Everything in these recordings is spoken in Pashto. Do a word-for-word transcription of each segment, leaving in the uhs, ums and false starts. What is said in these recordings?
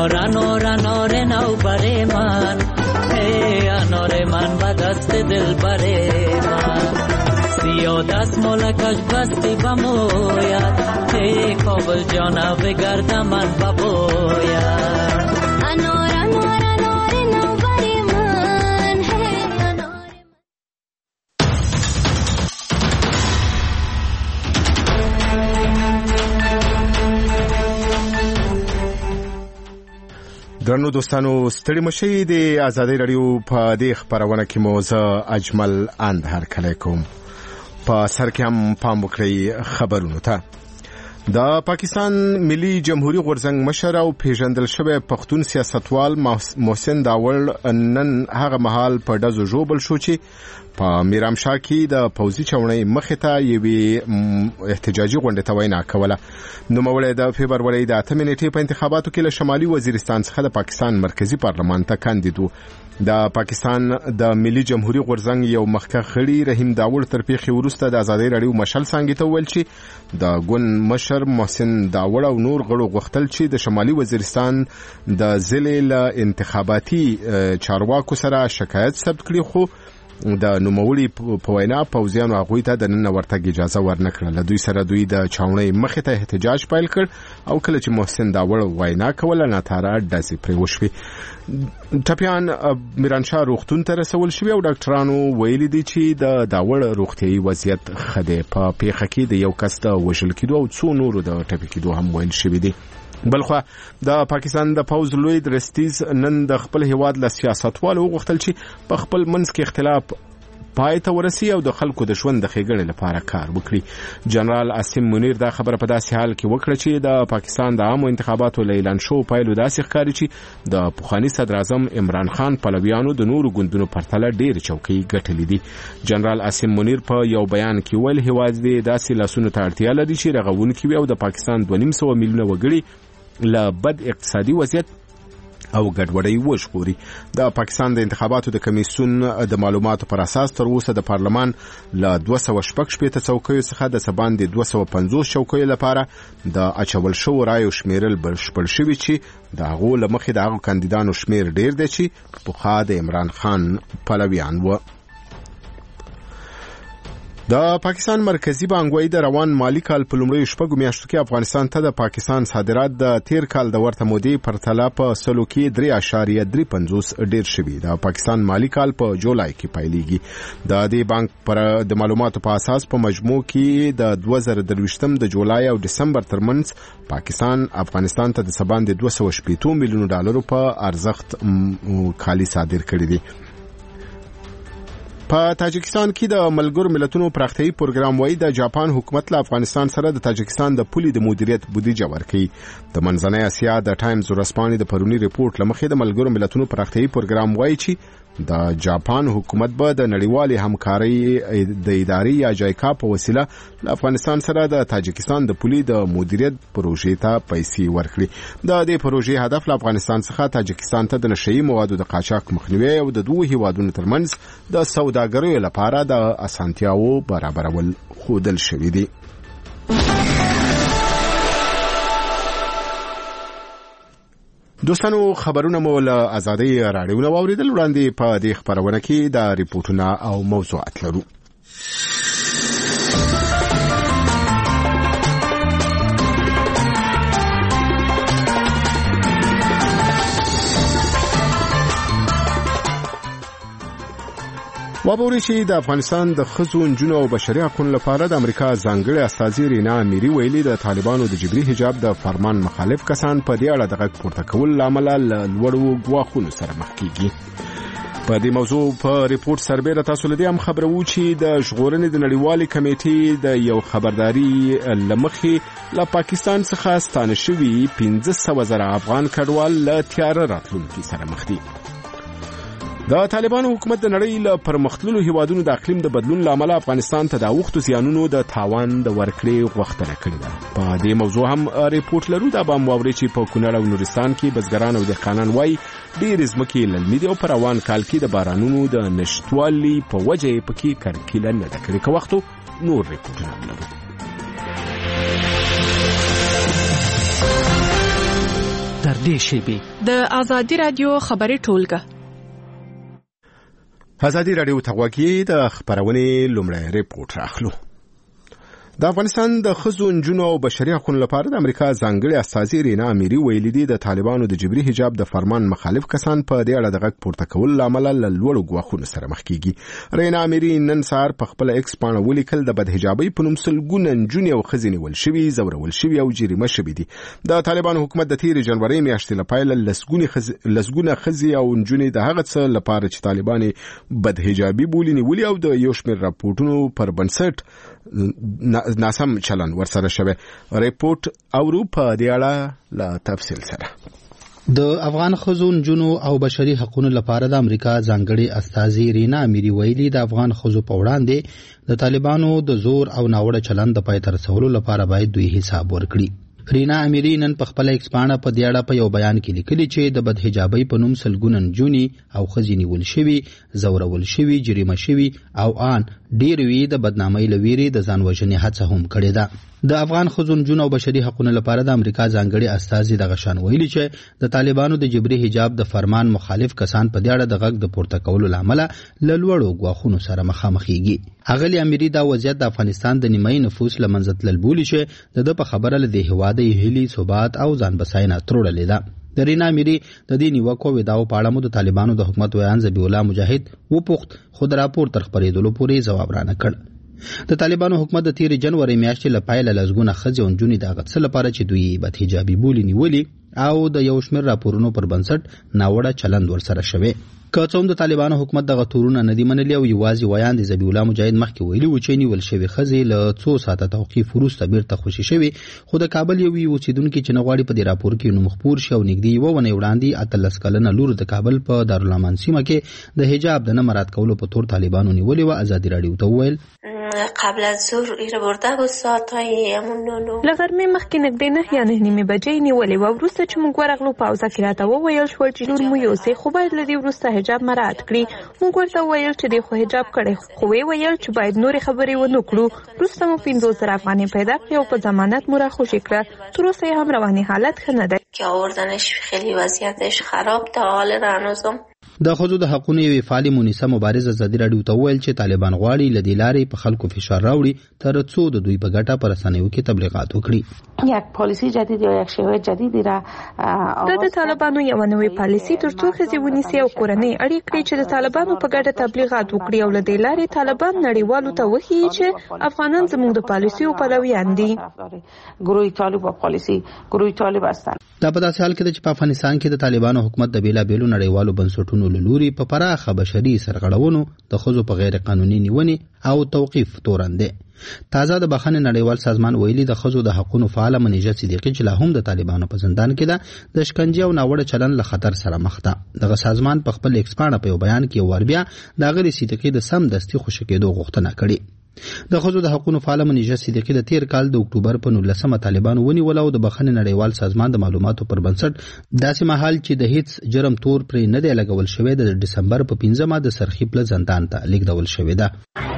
انور انور انور نو بره من ای انور من با دست دل بره من سیاه دست ملکش بستی بموید ای کابل جانا بگرد من ببوید انور انور انور نو بره من ای انور درنو دوستانو ستړي مشي د آزادۍ رادیو په دې خبرونه کې موزه اجمل اند هر کله کوم په سر کې هم پام وکړئ خبرونو ته. د پاکستان ملي جمهوریت غورځنګ مشر او پیژندل شوی پښتون سیاستوال محسن داوړ نن هغه مهال په دزو جوبل شو چې په میرامشاه کې د پوځي چونې مخې ته یوې احتجاجي غونډه ته وینا کوله. نوموړی د فبرवरी د اتمې نیټې په انتخاباتو کې له شمالي وزیرستان څخه د پاکستان مرکزی پارلمان ته کاندید و. د پاکستان د ملي جمهوریت غورځنګ یو مخکښ غړي رحیم داوړ تر پیښې وروسته د آزادۍ رادیو مشال څنګه ته ویل چې د ګوند مشر محسن داوړ او نور غړو غوښتل چې د شمالي وزیرستان د ضلع له انتخاباتي چارواکو سره شکایت ثبت کړي، خو د نوموړي په وینا پوځیانو هغوی ته د نن ورتګ اجازه ورنکړه. دوی سره دوی د چاونۍ مخې ته احتجاج پیل کړ او کله چې محسن داوړ وینا کوله ناتاره ډزې پرې وشوې. ټپیان میرانشاه روغتون ته رسول شوي او ډاکټرانو ویلي دي چې د داوړ روغتیایي وضعیت ښه دی. په پیښه کې د یو کس د وژل کېدو او څو نورو د ټپي کېدو هم ویل شوي دي. بلخوا د پاکستان د پوز لوی درستیز نن د خپل هیواد له سیاستوالو وغوښتل چې په خپل منځ کې اختلاف پای ته ورسي او د خلکو د ژوند د ښېګڼې لپاره کار وکړي. جنرال عاصم منیر دا خبره په داسې حال کې وکړه چې د پاکستان د عامو انتخاباتو له اعلان شو پایلو داسې ښکاري چې د پخواني صدر اعظم عمران خان پلویانو د نورو ګوندونو پرتله ډېرې چوکۍ ګټلې دي. جنرال عاصم منیر په یو بیان کې ویل هیواد دې داسې لاسونو ته اړتیا لري چې رغونکي وي او د پاکستان دوه نیم سوه میلیونه وګړي له بد اقتصادي وضعیت او ګډوډۍ وژغوري. د پاکستان د انتخاباتو د کمیسیون د معلوماتو پر اساس تر اوسه د پارلمان له دوه سوه شپږ شپېته څوکیو څخه د څه باندې دوه سوه پنځوس چوکیو لپاره د اچول شوو رایو شمیرل بشپړ شوي چې د هغو له مخې د هغو کاندیدانو شمیر ډیر دی چې پخوا د عمران خان پلویان و. د پاکستان مرکزی بانک وايي د روان مالی کال په لومړیو شپږو میاشتو کې افغانستان ته د پاکستان صادرات د تیر کال د ورته مودې پرتله په سلو کې درې اعشاریه درې پنځوس ډیر شوي. د پاکستان مالی کال په جولای کې پیلېږي. د دې بانک پر د معلوماتو په اساس په مجموع کې د دوه زره درویشتم د جولای او دسمبر ترمنځ پاکستان افغانستان ته د څه باندې دوه سوه شپېته میلیونو ډالرو په ارزښت کالي صادر کړي دي. په تاجکستان کې د ملګرو ملتونو پراختیایي پروګرام وايي د جاپان حکومت له افغانستان سره د تاجکستان د پولې د مدیریت بودیجه ورکړي. د منځنۍ اسیا د ټایمز ورځپاڼې د پرونی ریپورت لمخې د ملګرو ملتونو پراختیایي پروګرام وايي چې د جاپان حکومت به د نړیوالې همکارۍ د ادارې یا جایکا په وسیله له افغانستان سره د تاجکستان د پولې د مدیریت پروژې ته پیسې ورکړي. د دې پروژې هدف له افغانستان څخه تاجکستان ته د نشئی موادو د قاچاق مخنیوي او د دوه هیوادونو ترمنځ د سوداګریو لپاره د اسانتیاو برابرول ښودل شوي دي. دوستانو خبرونه مو له آزادۍ راډیو نه واوریدل. وړاندې په دې خبرونه کې د ریپورتونه او موضوعات لرو. وابوري چې د افغانستان د ښځو نجونو او بشري حقوقو لپاره د امریکا ځانګړي استازي رینا امیري ویلي د طالبانو د جبري حجاب د فرمان مخالف کسان په دې اړه د غږ پورته کول لامل له لوړو ګواښونو سره مخ کیږي. په دې موضوع په ریپورت سربېره تاسو لدی هم خبرو چې د ژغورنې د نړیوالې کمیټې د یو خبرداري لمخې له پاکستان څخه ستانه شوي پنځه سوه زره افغان کډوال له تیاره راتلونکي سره مخ دي. د طالبانو حکومت د نړۍ له پرمختللو هیوادونو د اقلیم د بدلون لامل افغانستان ته د اوښتو زیانونو د تاوان د ورکړې غوښتنه کړې ده. په دې موضوع هم ریپورت لرو. دا به مو واورئ چې په کونړ او نورستان کې بزګران او دهقانان وایي ډېرې ځمکې للمي دي او په روان کال کې د بارانونو د نشتوالي په وجه یې پکې کرکیله نه ده کړې. که وخت نور ریپورتونه هم لرو. تر نږدې شیبې. د ازادي رادیو خبري ټولګه. ازادي رادیو تغواګي د خبرونې لومړی ریپورت راخلو. د افغانستان د ښځو نجونو او بشري حقوقو لپاره د امریکا ځانګړي استازي رینا اميري ویلي دي د طالبانو د جبري حجاب د فرمان مخالف کسان په دې اړه د غږ پورته کولو لامل له لوړو ګواښونو سره مخ کیږي. رینا اميري نن سهار په خپل ایکس باندې ولیکل د بدحجابۍ په نوم سلګونه نجونې او ښځې نیول شوي، زورول شوي او جریمه شوي دي. د طالبانو حکومت د تیر جنوري میاشتې لپاره لسګونه ښځې او نجونې د هغه څه لپاره چې طالبان بدحجابي بولي نیولي او د یو شمېر راپورټونو پر بنسټ ناسم چلن ورسره شوی. ریپورت اورو په دې اړه لا تفصیل سره. د افغان ښځو نجونو او بشري حقوقو لپاره د امریکا ځانګړي استازي رینا اميري ویلي د افغان ښځو په وړاندې د طالبانو د زور او ناوړه چلن د پای ته رسولو لپاره باید دوی حساب ورکړي. رینا اميري نن په خپل ایکس باندې په دې اړه په یو بیان کې لیکلي چې د بدحجابۍ په نوم سلګونه نجونې او ښځې نیول شوي، زورول شوي، جریمه شوي او ان ډېر وی د بدنامۍ لويري د ځان وژنې هڅه هم کړې ده. د افغان ښځو نجونو او بشري حقوقو لپاره د امریکا ځانګړي استازي د غشان ویلي چې د طالبانو د جبري حجاب د فرمان مخالف کسان په دې اړه د غږ د پورته کولو لامل له لوړو ګواښونو سره مخامخېږي. اغلی اميري دا وضعیت د افغانستان د نیمایي نفوس لمنځه تلل بولي چې د په خبره له دې هواده هلي ثبات او ځان بساینه تړلې ده. د رینا اميري د دې نیوکو وداو په اړه مو د طالبانو د حکومت ویان ذبیح الله مجاهد وپوښت، خو د راپور تر خبرېدلو پورې ځواب رانه کړ. د طالبانو حکومت د تیر جنوري میاشتې لپاره لږګونه خځې او نجونې د غڅ لپاره چې دوی بدحجابي بولي نیولي او د یو شمېر راپورونو پر بنسټ ناوړه چلند ورسره شوی. که څوم د طالبانو حکومت دغه تورونه ندی منلي او یوازې ویان د ذبیح الله مجاهد مخکې ویلي و چې نیول شوی خځې له څو ساعته توقیف وروسته بیرته خوشي شوي، خو د کابل یو اوسیدونکي چې نغواړي په دې راپور کې نوم خپور شي او نږدې یوه ونې وړاندې اتلس کلنه لور د کابل په دارالامان سیمه کې د حجاب د نه مراعات کولو په تور طالبانو نیولې و. ازادي رادیو ته وویل قبل از ظهر ایره برده بود ساعتای همون نونو لغرمې مخکې نږدې نه یا نه نیمې بجې نیولې و. وروسته چې موږ ورغلو په حوزه کې راته وویل شول چې لور مو یوسئ، خو باید له دې وروسته حجاب مراعات کړي. موږ ورته وویل چې دی خو حجاب کړی، خو وی ویل چې باید نورې خبرې ونه کړو. وروسته مو پنځوس زره افغانۍ پیدا کړې او په ضمانت مو راخوشي کړه. تر اوسه یې هم رواني حالت ښه نه دی که آوردنش خیلی وضعیتش خراب ده. حال هنوزم د ښځو د حقوقو یوې فعالې مونیسه مبارزه ازادي رادیو ته وویل چې طالبان غواړي له دې لارې په خلکو فشار راوړي تر څو د دوی په ګټه په رسنیو کې تبلیغات وکړي. یک پالیسی جدید یا یک شیوه جدیدی را دا د طالبانو یو نوې پالیسی تر څو ښځې ونیسي او کورنۍ اړیکې کړي چې د طالبانو په ګټه تبلیغات وکړي او له دې لارې طالبان نړیوالو ته وښيي چې افغانان زموږ د پالیسیو پلویان دي. گروه طالب او پالیسی گروه طالب هستند. دا په داسې حال کې چې په افغانستان کې د طالبانو حکومت د بیلابېلو نړیوالو بنسټونو له لوري په پراخه بشري سرغړونو د ښځو په غیر قانوني نیونې او توقیف تورن دی. تازه د بخښنې نړیوال سازمان ویلي د ښځو د حقوقو فعاله منیژه صدیقي چې لا هم د طالبانو په زندان کې ده د شکنجې او ناوړه چلن له خطر سره مخ ده. دغه سازمان په خپل ایکس باندې په یو بیان کې ور بیا د غیر صدیقي د سم دستي خوشی کېدو غوښتنه کړې. د ښځو د حقوقو فعاله منیژه صدیقي د تیر کال د اکتوبر په نولسمه طالبانو ونیول او د بخښنې نړیوال سازمان د معلوماتو پر بنسټ داسې مهال چې د هیڅ جرم تور پرې نه دی لګول شوی د دسمبر په پنځمه د سرخیپ له زندان ته لیږدول شوی ده.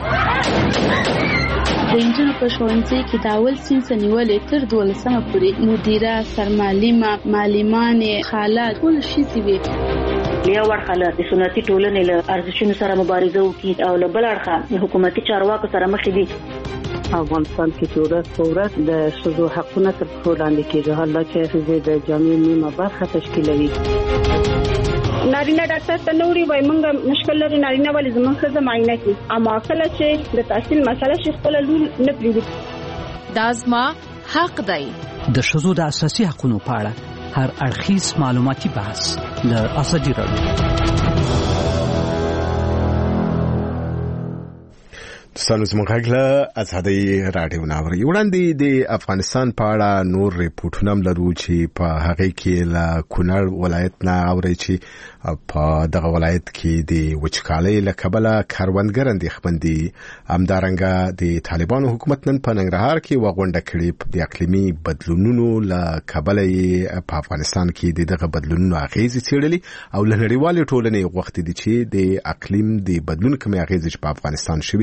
د انجونو په ښوونځي کې د اول صنف نیولې تر دولسمه پورې مدیره، سرمعلمه، معلمانې، خاله ټول ښځې وې. یو اړخه له سنتي ټولنې له ارزښتونو سره مبارزه وکړي او له بل اړخه حکومتي چارواکو سره مخ دي. افغانستان کې چې ورځ په ورځ د ښځو حقونه تر پښو لاندې کېږي، حالا چې ښځې د جامعې نیمه برخه تشکیلوي. نارینه ډاکټر ته نوري وای مونږ مشکل لري نارینه ولې زموږ ښځه معاینه کوي، اما کله چې د تحصیل مسله شي خپل لور نه پریږدي. دا زما حق دی. د ښځو د اساسي حقوقو په اړه هر اړخیز معلوماتي بحث د ازادي رادیو. دوستانو زموږ له ازادي رادیو ناوړي وړاندې د افغانستان په اړه نور ریپورتونه لرو چې په هغه کې له کونړ ولایت نه اوري چې په دغه ولایت کې د وچکالۍ له کبله کاروانګر اندېښمن دي. همدارنګه د طالبانو حکومت نن په ننګرهار کې وغونډه کړې د اقلیمي بدلونونو له کبله په افغانستان کې دغه بدلونونو اغیزې څېړلې او له نړیوالې ټولنې غوښتي دي چې د اقلیم د بدلون کومې اغیزې په افغانستان شوې دي په دې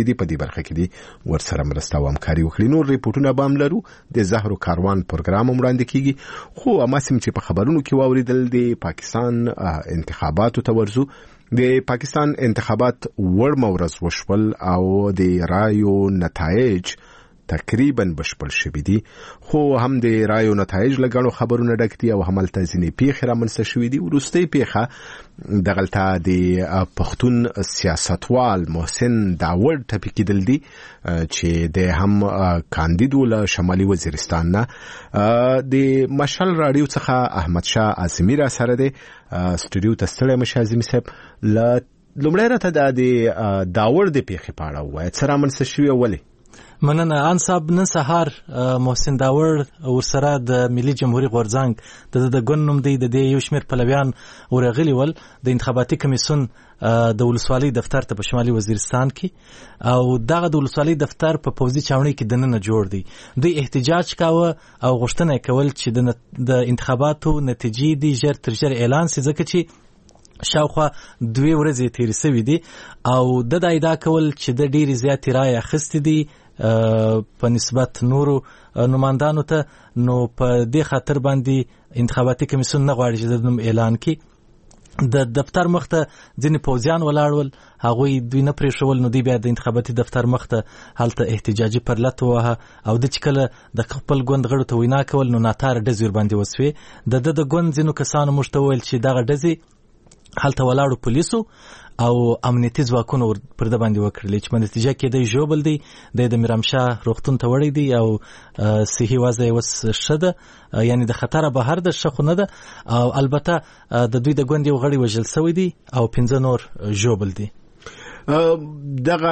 برخه کې دي ورسره مرسته او همکاري وکړي. نور ریپورتونه به هم لرو. د زهرو کاروان پروګرام هم وړاندې کیږي. خو اماسم چې په خبرونو کې واوریدل د پاکستان انتخاباتو ته ورزو. د پاکستان انتخابات ورمه ورځ وشول او د رایو نتایج تقریبا بشپړ شوي دي، خو هم د رایو نتایج لګڼو خبرونه ډک دي او هملته ځینې پیښې رامنځته شوي دي. وروستۍ پیښه دغلته د پښتون سیاستوال محسن داوړ ټپي کېدل دي چې د هم کاندید و له شمالي وزیرستان نه. د مشعل راډیو څخه احمد شاه اعظمي را سره دی سټوډیو ته. ستړی مشه اعظمي صاحب، له لومړی راته د داوړ د پیښې په اړه ووایه، څه رامنځته شوي او ولې؟ مننه ان صاحب. نن سهار محسن داوړ ورسره د ملي جمهوریت غورځنګ د د ګوند نوم دی د دې یو شمېر پلویان ورغلي ول د انتخاباتي کمیسیون د ولسوالۍ دفتر ته په شمالي وزیرستان کې، او دغه د ولسوالۍ دفتر په پوځي چاونۍ کې دننه جوړ دی. دوی احتجاج کاوه او غوښتنه کول چې د انتخاباتو نتیجې دي ژر تر ژره اعلان شي، ځکه چې شاوخوا دوی ورځې تیرې سوي دي او د ادعا کول چې د ډېرې زیاتې رایې اخیستې دي په نسبت نورو نمایندانو ته. نو په دې خاطر باندې انتخاباتي کمیسیون نه غواړي چې د نوم اعلان کړي. د دفتر مخته ځینې پوځیان ولاړول، هغوی دوی نه پرېښول، نو دوی بیا د انتخاباتي دفتر مخته هلته احتجاجي پرلت ووهه او د چې کله د خپل ګوند غړو ته وینا کول نو ناتاره ډزې ورباندې وسوې. د ده د ګوند ځینو کسانو موږ ته وویل چې دغه ډزې هلته ولاړو پولیسو او امنیتي ځواکونو پر ده باندې وکړلې، چې په نتیجه کې دی ژوبل دی، دی د میرامشاه روغتون ته وړی دی او صحي وضع یې اوس ښه ده، یعنی د خطره بهر ده، ښه خو نه ده. او البته د دوی د ګوند یو غړی وژل سوی دی او پنځه نور ژوبل دي. دغه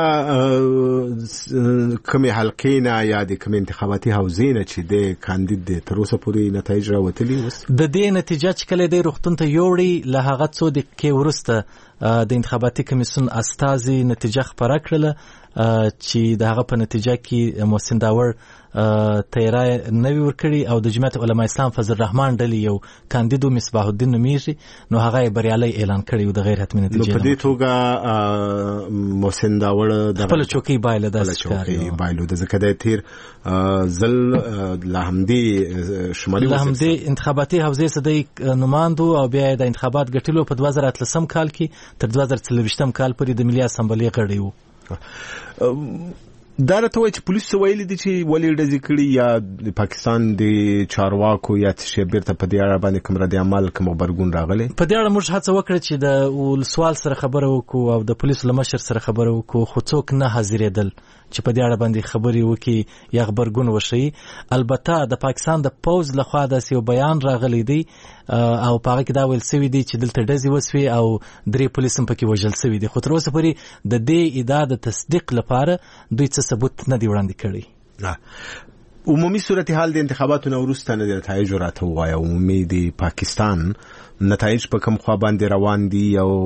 کومې حلقې نه یا د کومې انتخاباتي حوزې نه چې د کاندید دی تر اوسه پورې نتایج راوتلي اوس د دې نتیجه چې کله دی روغتون ته یوړي له هغه څو دقیقې وروسته د انتخاباتي کمیسیون استازي نتیجه خپره کړله چې د هغه په نتیجه کې محسن داوړ تیرای نوی ورکړي او د جمعیت علماء اسلام فضل الرحمن ډلې یو کاندید مصباح الدین نومیږي، نو هغه بریالي اعلان کړی و د غیر حتمي نتیجې. نو په دې توګه محسن داوړ د خپل چوکۍ بایله د چوکۍ بایلو د ځکه د تیر زل لهمدي شمالي لهمدي انتخاباتي حوزې سدي نماندو او بیا د انتخابات ګټلو په دوه زره اتلسم کال کې تر دوه زره څلوېښتم کال پورې د ملي اسامبلې غړی و. دا راته وایي چې پولیسو ویلي دي چې ولې ډزې کړي یا د پاکستان د چارواکو یا څه شی بیرته په دې اړه باندې کوم رد عمل کوم غبرګون راغلی؟ په دې اړه موږ هڅه وکړه چې د ولسوال سره خبره وکړو او د پولیسو له مشر سره خبره وکړو، خو څوک نه حاضرېدل چې په دې اړه باندې خبرې وکړي یا غبرګون وښیي. البته د پاکستان د پوځ لخوا داسې یو بیان راغلی دی او په هغه کې دا ویل سوي دي چې دلته ډزې وسوې او درې پولیس هم پکې وژل سوي دي، خو تر اوسه پورې د دې ادعا د تصدیق لپاره دوی څه ثبوت نه دی وړاندې کړی. عمومي صورتحال د انتخاباتو نه وروسته نه د نتایجو راته ووایه. عمومي د پاکستان نتایج په کوم خوا باندې روان دي او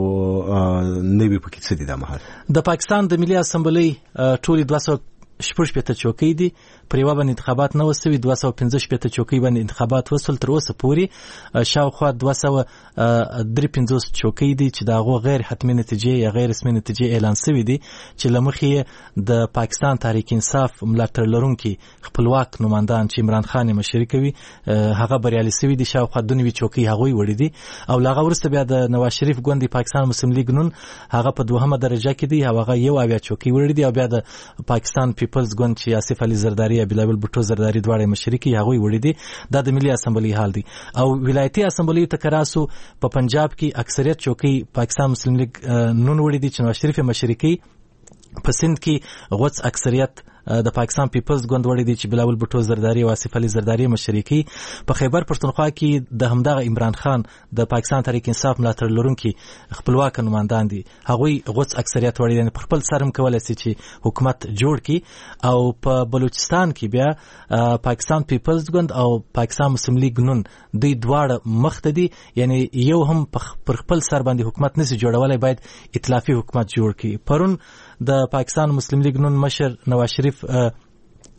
نوي پکې څه دي دا مهال؟ د پاکستان د ملي اسامبلۍ ټولې دوه سوه شپږ شپېته چوکۍ دي، پر یوه باندې انتخابات نه وسوي، دوه سوه پنځه شپېته چوکۍ باندې انتخابات وسول. تر اوسه پورې شاوخوا دوه سوه درې پنځوس چوکۍ دي چې د هغو غیر حتمي نتیجې یا غیر رسمي نتیجې اعلان سوي دي، چې له مخې د پاکستان تحریک انصاف ملاتړ لرونکي خپلواک نمایندان چې عمران خان یې مشري کوي هغه بریالي سوي دي، شاوخوا دوه نوي چوکۍ هغوی وړي دي. او له هغه وروسته بیا د نواز شریف ګوند پاکستان مسلم لیګ نون هغه په دوهمه درجه کې دی، هغه یو اویا چوکۍ وړي دي، او بیا د پاکستان پیپلز ګوند چې آصف علي زرداری یا بلاول بوټو زرداری دواړه مشري کوي هغوی وړي دي. دا د ملي اسامبلۍ حال دی. او ولایتي اسامبلۍ ته کراسو په پنجاب کې اکثریت چوکۍ پاکستان مسلم لیګ نون وړي دي چې نواز شریف مشري کوي. په سند کې غوڅ اکثریت د پاکستان پیپلز ګوند وړي دي چې بلاول بوټو زرداری او آصف علي زرداری مشري کوي. په خیبر پښتونخوا کې د همدغه عمران خان د پاکستان تحریک انصاف ملاتړ لرونکي خپلواک نمایندان دي، هغوی غوڅ اکثریت وړي دي، په خپل سر هم کولی شي چې حکومت جوړ کړي. او په بلوچستان کې بیا پاکستان پیپلز ګوند او پاکستان مسلم لیګ نون دوی دواړه مخته دي، یعنی یو هم پر خپل سر باندې حکومت نشي جوړولی، باید ائتلافي حکومت جوړ کړي. پرون د پاکستان مسلم لیګ نون مشر نواز شریف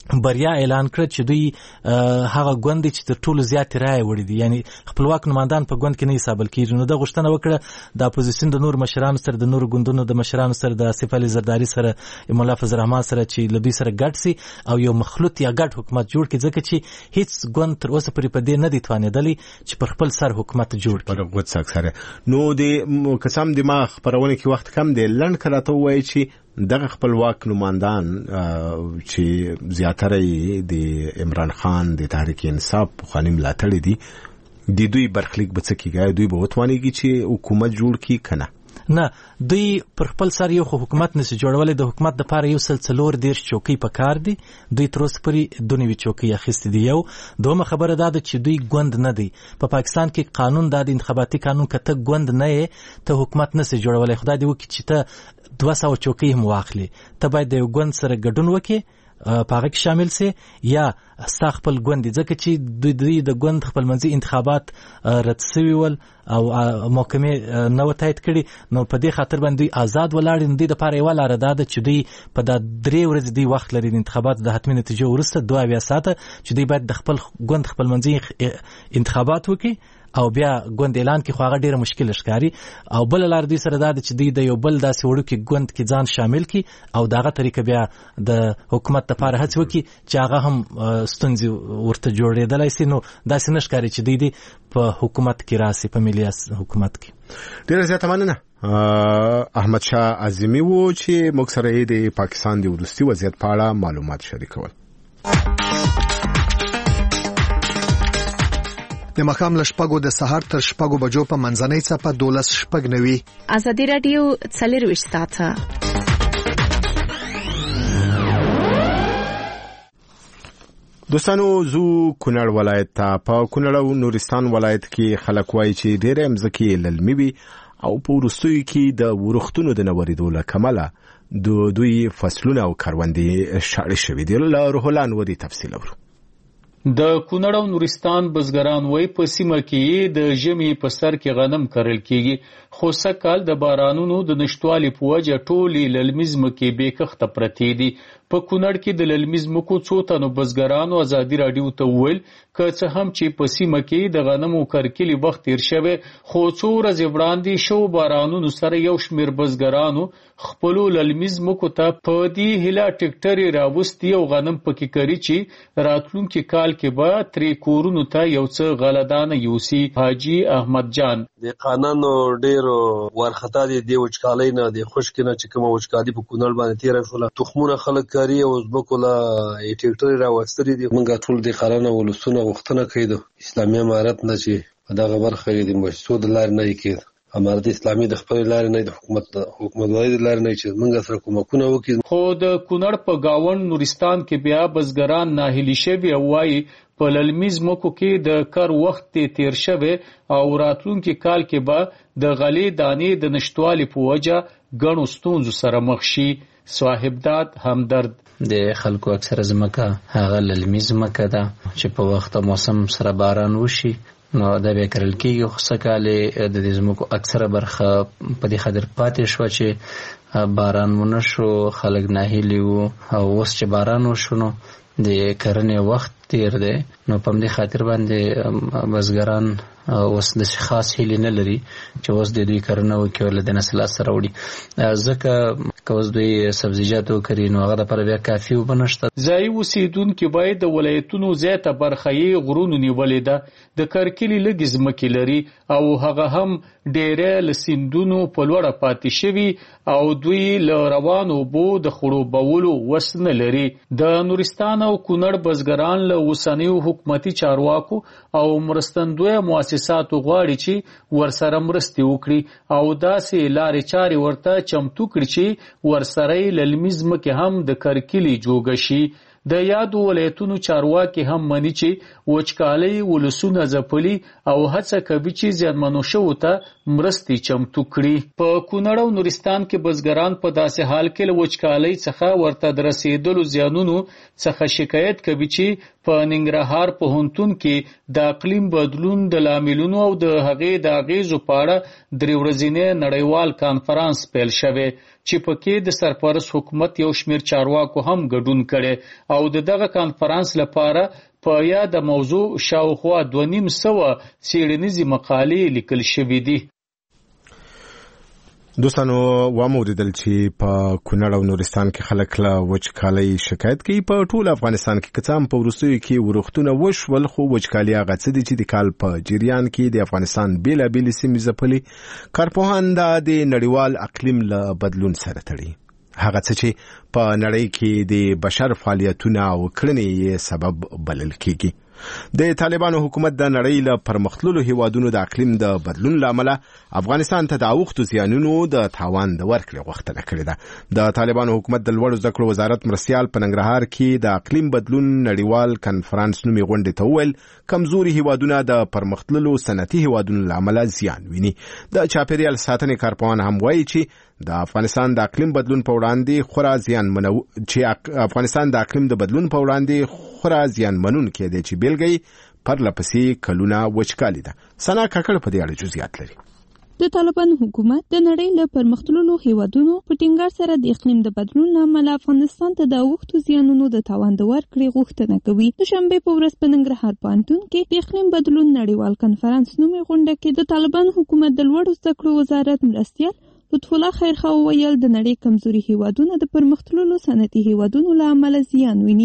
بریا اعلان کړ چې دوی هغه ګوند چې تر ټولو زیات رایې وړي دي، یعنی خپلواک نمایندان په ګوند کې نه حسابل کیږي. نو د غوښتنه وکړه د اپوزیسیون د نور مشرانو سره، د نور ګوندونو د مشرانو سره، د آصف علي زرداری سره، مولا فضل الرحمن سره چې له دوی سره ګډ سي او یو مخلوط یا ګډ حکومت جوړ کړي، ځکه چې هیڅ ګوند تر اوسه پورې په دې نه دی توانېدلی چې پر خپل سر حکومت جوړ کړي. په غوڅ سره نو د قسم دماغ خبرونه کې وخت کم دی، لنډ کراته وایي چې دغه خپلواک نمایندان چې زیاتره د عمران خان د تحریک انصاف په خانم ملاتړي دي، د دوی برخلیک به څه کیږي؟ دوی به وتوانیږي چې حکومت جوړ کړي کنه؟ نه، دوی پر خپل سر یو خو حکومت نشي جوړولای. د حکومت د لپاره یو سلسلور دیرش چوکۍ پکار دي، دوی تر اوسه پورې دوه نوي چوکۍ اخیستې دي. یو دومره خبره دا ده چې دوی ګوند نه دی. په پا پاکستان کې قانون دا د انتخاباتي قانون کته ګوند نه یې ته حکومت نشي جوړولای. خدای دې وکړي چې ته دوه سوه چوکۍ هم واخلي، ته باید د یو ګوند سره ګډون وکړي، په هغه کې شامل سي، یا ستا خپل ګوند دي. ځکه چې دوی د ګوند خپلمنځي انتخابات رد سوي ول او محکمې نه و تایید کړي، نو په دې خاطر باندې دوی آزاد ولاړ دي. د لپاره یوه لاره دا ده چې دوی په دا درې ورځې دوی وخت لري د انتخاباتو د حتمي نتیجو وروسته دوه اویا ساعته چې دوی باید د خپل ګوند خپلمنځي انتخابات وکړي او بیا ګوند اعلان کې. خو هغه ډیره مشکل ښکاري. او بل لار دوی سره دا ده چې دوی د یو بل داسې وړوکي ګوند کې ځان شامل کړي او دغه طریقه بیا د حکومت لپاره هڅه وکړي چې هغه هم ستونزې ورته جوړېدلی سي. نو داسې نه ښکاري چې دوی دې په حکومت کې راسي، په ملي حکومت کې. ډیره زیاته مننه. احمد شاه عظیمي و چې موږ سره د پاکستان د وروستي وضعیت په اړه معلومات شریکول. د مخام له شپږو د سهار تر شپږو بجو په منځنۍ څپه دولس شپږ نوي. ازادي راډیو څلرویشت ساعته. دوستانو زو کونړ ولایت ته. په کونړ او نورستان ولایت کې خلک وایي چې ډېرې مځکې للمي وي او په وروستیو کې د ورښتونو د نه ورېدو له کمله د دوی فصلونه او کروندې شاړې شوي دي. له روح الله انوري تفصیل اورو. د کونړ او نورستان بزګران وای په سیمه کې د ژمي په سر کې غنم کرل کیږي، خو سکهال د بارانونو د نشټوالي په وجه ټولې للمي ځمکې بې کښته پرتې دي. په کونړ کې د للمي ځمکو څو تنو بزګرانو ازادي راډیو ته وویل که څه هم چې په سیمه کې د غنمو کرکلي وخت تیر شوی، خو څو ورځې وړاندې شو بارانونو سره یو شمېر بزګرانو خپلو للمي ځمکو ته په دې هیله ټکټرې راوستي او غنم پکې کري چې راتلونکي کال کې به ترې کورونو ته یو څه غلدانه یوسي. حاجي احمد جان د قانونو ډېرو وارخطا دي د وچکالۍ نه، د خشکې نه چې کومه وچکالي په کونړ باندې تېره شوله، تخمونه خلک کاري او ځمکو له ټکټرې راوستلي دي. موږ ټول د قانون ولسونه غوښتنه کوي د اسلامي امارت نه چې په دغه برخه کې د مؤسسو د لارې نه کېږي، امارت اسلامي د خپل لارې نه، د حکومت حکومتوالۍ د لارې نه چې موږ سره کومکونه وکړي. خو د کونړ په گاوند نورستان کې بیا بزګران ناهیلي شوي او وایي په للمي ځمکو کې د کار وخت تیر شوی او راتلونکي کال کې به د غلې دانې د نشټوالي په وجه ګڼو ستونزو سره مخ شي. صاحبداد همدرد د خلکو اکثره ځمکه هغه للمي ځمکه ده چې په وخت موسم سره باران وشي نو دا به کرل کېږي، خو سکهال د دې ځمکو اکثره برخه په دې خاطر پاتې شوه چې باران ونه شو، خلک ناهیلي وو او اوس چې باران وشو نو د کرنې وخت تیر دی، نو په دې خاطر باندې بزګران اوس د خاص هیلې نه لري چې اوس د دوی کرنه وکړي او له دې نه لاس سره وړي، ځکه که اوس دوی سبزیجات وکري نو هغه لپاره بیا کافي اوبه نشته. ځایي اوسېدونکي باید د ولایتونو زیاته برخه یې غرونو نیولې ده، د کرکلي لږې ځمکې لري او هغه هم ډېری له سیندونو په لوړه پاتې شوي او دوی له روانو اوبو د خړوبولو وس نه لري. د نورستان او کونړ بزګران له اوسنیو حکومتي چارواکو او مرستندویه مؤسساتو غواړي چې ورسره مرستې وکړي او داسې لارې چارې ورته چمتو کړي چې ورسره یې للمي ځمکې هم د کرکلي جوګه شي. د یادو ولایتونو چارواکي هم مني چې وچکالۍ ولسونه ځپلي او هڅه کوي چې زیانمنو شوو ته مرستې چمتو کړي. په کونړ او نورستان کې بزګران په داسې حال کې له وچکالۍ څخه ورته د رسېدلو زیانونو څخه شکایت کوي چې په ننګرهار پوهنتون کې د اقلیم بدلون د لاملونو او د هغې د اغېزو په اړه درې ورځنی نړیوال کانفرانس پیل شوی چې پکې د سرپرست حکومت یو شمیر چارواکو هم ګډون کړي او د دغه کانفرنس لپاره په یاد موضوع شاوخوا دوه نیم سوه څېړنیزې مقالې لیکل شوې دي. دوستانو واموریدل چې په کونړ او نورستان کې خلک له وچکالۍ شکایت کوي. په ټول افغانستان کې کڅام په وروستیو کې ورښتونه وشول، خو وچکالي هغه څه دي چې د کال په جریان کې د افغانستان بېلابېلې سیمې ځپلي. کارپوهان دا د نړیوال اقلیم له بدلون سره تړي، هغه څه چې په نړۍ کې د بشر فعالیتونه او کړنې یې سبب بلل کېږي. د طالبانو حکومت د نړۍ له پرمختللو هیوادونو د اقلیم د بدلون لامل افغانستان ته د اوښتو زیانونو د تاوان د ورکړې غوښتنه کړې ده. د طالبانو حکومت د لوړو زده کړو وزارت مرستیال په ننګرهار کې د اقلیم بدلون نړیوال کنفرانس نومي غونډې ته وویل کمزوري هیوادونه د پرمختللو صنعتي هیوادونو له امله زیان ویني. د چاپیریال ساتنې کارپوهان هم وایي چې د افغانستان د اقلیم بدلون په وړاندې خورا زیان منو چې افغانستان د اقلیم د بدلون په وړاندې خورا زیان منونکی دی چې بیلګې پرلپسې کلونه وچکالي ده. ثنا کاکړ په دې اړه جزئیات لري. د طالبانو حکومت د نړۍ له پرمختللو هیوادونو په ټینګار سره د اقلیم د بدلون لامل افغانستان ته د اوښتو زیانونو د تاوان د ورکړې غوښتنه کوي. د شنبې په ورځ په ننګرهار پوهنتون کې د اقلیم بدلون نړیوال کنفرانس نومي غونډه کې د طالبانو حکومت د لوړو زده کړو وزارت مرستیال لطف الله خیرخوا وویل د نړۍ کمزوري هیوادونه د پرمختللو صنعتي هیوادونو له امله زیان ویني.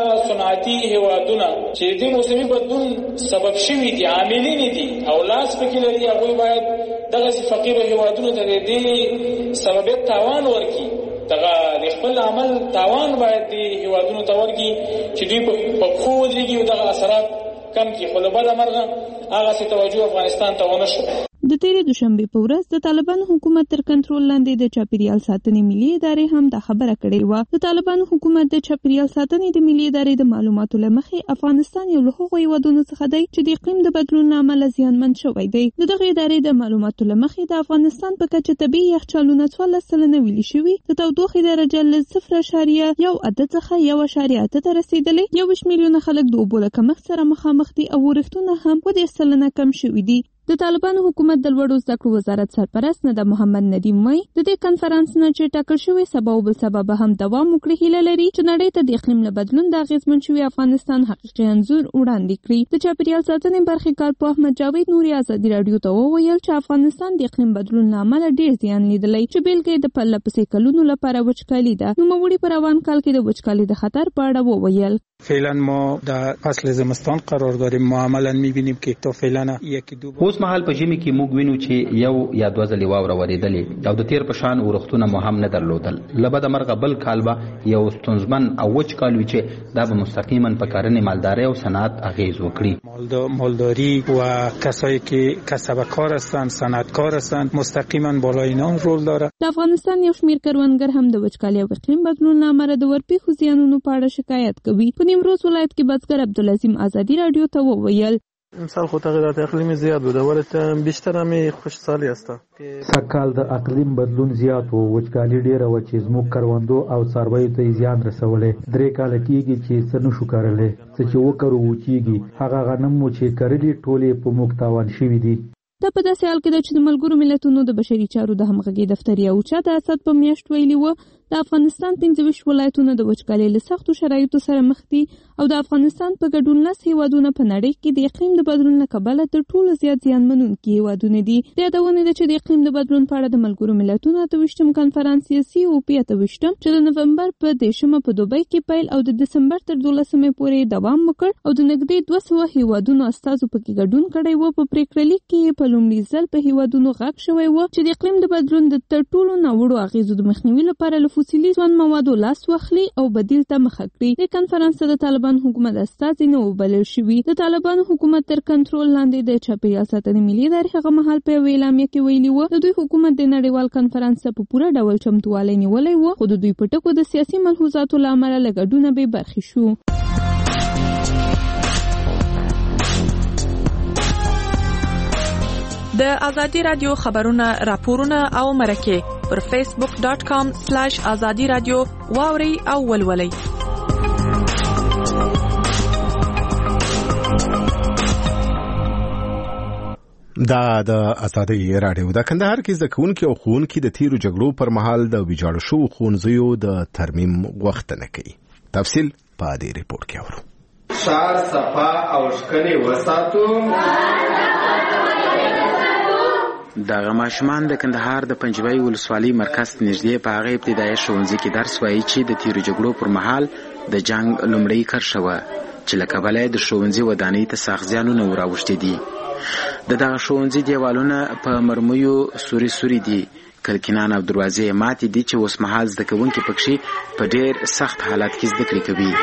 صنعتي هیوادونه چې د موسمي بدلون سبب شوي دي، عاملین دي او لاس پکې لري، هغوی باید دغه فقیر هیوادونو ته د دې سببیت تاوان ورکړي. دغه د خپل عمل تاوان باید د هیوادونو ته ورکړي چې دوی په پښو ودرېږي او دغه اثرات کم کړي. خو له بده مرغه هغسې توجه افغانستان ته ونه شو. د تیرې دوشنبې په ورځ د طالبانو حکومت تر کنټرول لاندې د چاپیریال ساتنې ملي ادارې هم دا خبره کړې وه. د طالبانو حکومت د چاپیریال ساتنې د ملي ادارې د معلوماتو له مخې افغانستان یو له هغو هیوادونو څخه دی چې د اقلیم د بدلون له امله زیانمن شوی دی. د دغې ادارې د معلوماتو له مخې د افغانستان په کچه طبیعي یخچالونه څوارلس سلنه ویلي شوي، د تودوخې درجه له صفر اعشاریه یو عدد څخه یو اعشاریه اته ته رسېدلې. یوویشت میلیونه خلک د اوبو له کمښت سره مخامخ دي او ورښتونه هم اووه دېرش سلنه کم شوي دي. د طالبانو حکومت د لوړو زده کړو وزارت سرپرست ندا محمد ندیم وایي د دې کنفرانس نه چې ټاکل شوی سبا او بل سبا به هم دوام وکړي هیله لري چې نړۍ ته د اقلیم له بدلون د اغېزمن شوي افغانستان حقیقي انځور وړاندې کړي. د چاپیریال ساتنې برخې کارپوه احمد جاوید نوري ازادي راډیو ته وویل چې افغانستان د اقلیم بدلون له امله ډېر زیان لیدلی چې بیلګې د پرله پسې کلونو لپاره وچکالي ده. نوموړي په روان کال کې د وچکالي د خطر په اړه وویل فعلا ما در فصل زمستان قرار داریم، ما عملا می‌بینیم که تا فعلا یکی دو اوس مهال په ژمي کې موږ وینو چې یو یا دوه ځلې واوره ورېدلې او د تیر په شان ورښتونه مو هم نه درلودل. له بده مرغه بل کال به یو ستونزمن او وچ کال وي چې دا به مستقیما په کرنې، مالدارۍ او صنعت اغیز وکړي. مالداری و کسایی که کسبکار هستند، صنعتکار هستند، مستقیما بالای اینا رول داره. د افغانستان یو شمېر کروندګر هم د وچکالۍ او اقلیم بدلون له امله د ورپېښو زیانونو په اړه شکایت کوي. په نیمروز ولایت کې بزګر عبدالعظیم ازادي راډیو ته وویل امسال خو تغییرات اقلیمی زیاد بوده ولی بیشتر همه خوشسالی است. سږکال د اقلیم بدلون زیات و، وچکالي ډیره و چې زموږ کروندو او څارویو ته زیان رسولی. درې کاله کېږي چې څه نشو کرلی، څه چې وکرو وچېږي. هغه غنم مو چې کرلي ټولې په موږ تاوان شوي دي. دا په داسې حال کې ده چې د ملګرو ملتونو د بشري چارو د همغږۍ دفتر یو چا د اسد په میاشت ویلي و د افغانستان پنځه ویشت ولایتونه د وچکالۍ له سختو شرایطو سره مخ دي او د افغانستان په ګډون لس هیوادونه په نړۍ کې د اقلیم د بدلون له کبله تر ټولو زیات زیان منونکي هیوادونه دي. د یادونې ده چې د اقلیم د بدلون په اړه د ملګرو ملتونو اته ویشتم کنفرانس سی او پی اته ویشتم چې د نومبر په دېرشمه په دوبۍ کې پیل او د دسمبر تر دولسمې پورې دوام وکړ او د نږدې دوه سوه هیوادونو استازو پکې ګډون کړی و. په پریکړه لیک کې په لومړي ځل په هیوادونو غږ شوی و چې د اقلیم د بدلون د تر ټولو ناوړو اغېزو د مخنیوي لپاره له فوسیلي ځوان موادو لاس واخلي او بدیل ته مخه کړي. د کنفرانس ته د طالبان حکومت استازي نه وبلل شوي. د طالبانو حکومت تر کنټرول لاندې د چاپیریال ساتنې ملي ادارې هغه مهال په یوه اعلامیه کې ویلي و د دوی حکومت د نړیوال کنفرانس په پوره ډول چمتووالی نیولی و، خو د دوی په ټکو د سیاسي ملحوظاتو له امله له ګډونه بې برخې شو. د ازادي رادیو خبرونه، راپورونه او مرکې پر فیسبوک ډاٹ کام سلیش ازادي رادیو واوري او ولولئ. دا د ازادي رادیو د کندهار کې زکونکي او خونکي د تیرو جګړو پر مهال د ویجاړ شو خونځیو د ترمیم غوښتنه کوي. تفصیل په دې ریپورت کې اورو. شار صفا او شکنی وساتو. دغه ماشومان د کندهار د پنجوي ولسوالۍ مرکز نږدې په هغه ابتدایي ښوونځي کې درس وایي چې د تیرو جګړو پر مهال د جنگ لومړی کرښه وه چې له کبله د ښوونځي ودانۍ ته سخت زیانونه وراوښتي دي. د دغه ښوونځي دیوالونه په مرمیو سوري سوري دي، کلکینان او دروازې ماتې دي چې اوس مهال زده کوونکي پکښې په ډېر سخت حالت کې زده کړې کوي.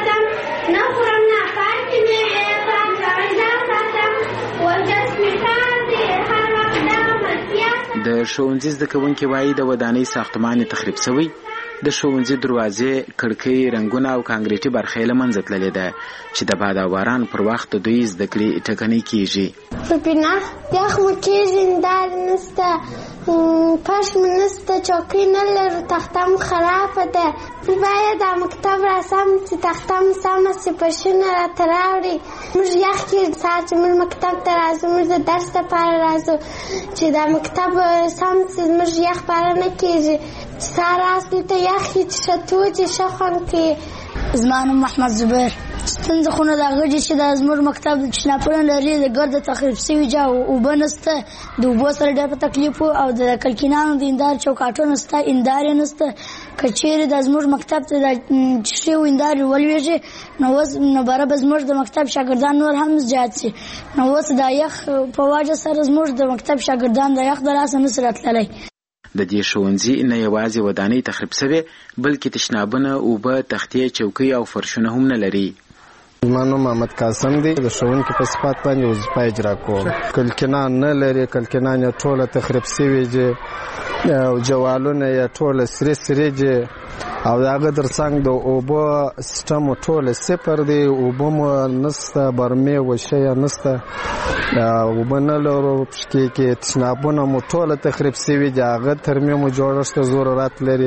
د ښوونځي زده کوونکي وایي د ودانۍ ساختمان تخریب شوی، د ښوونځي دروازې، کړکۍ، رنګونه او کانکریټي برخه یې له منځه تللې ده چې د باد او باران پر وخت د دوی زده کړې ټکنۍ کیږي. په بنا یخ مو کیږي، هندارې نشته، فرش مو نشته، چوکۍ نه لرو، تخته مو خرابه ده. باید دا مکتب راسم چې تخته مو سمه شي، فرشونه راته راوړي. موږ یخ کیږي سهار چې موږ مکتب ته راځو، موږ د درس لپاره راځو چې دا مکتب سم شي، موږ یخ پاره نه کیږي. سهار اصلي ته یخ چې شتو چې شخون کې. زما نوم محمد زبیر. ستونزه خو نه دغه چې د زموږ مکتب شناپونه لري، د ګرد تخریب شوي جا اوبه نشته، د اوبو سره ډېر په تکلیف او د کلکینانو د هندارې چوکاټونه نشته، هندارې نشته. که چیرې د زموږ مکتب ته د شوي هندارې ولوېږي نو اوس نو بره به زموږ د مکتب شاګردان نور هم زیات شي. نو اوس د یخ په وجه سره زموږ د مکتب شاګردان د یخ د لاسه نشي راتللی. د دې ښوونځي نه یوازې ودانۍ تخریب شوې بلکې تشنابونه، اوبه، تختې، چوکۍ او فرشونه هم نه لري. زما نوم محمد قاسم دی، د ښوونکي په صفت باندې وظیفه اجرا کوم. کلکینان نه لري، کلکینان یې ټوله تخریب شوي دي او جوالونه یې ټوله سرې سرې دي او د هغه تر څنګ د اوبو سیسټم ټوله صفر دی، اوبه مو نشته، برمې وشی نشته، اوبه نه لرو، پشکې کې تشنابونه مو ټوله تخریب شوي دي، هغه ترمیم مو جوړښت ضرورت لري.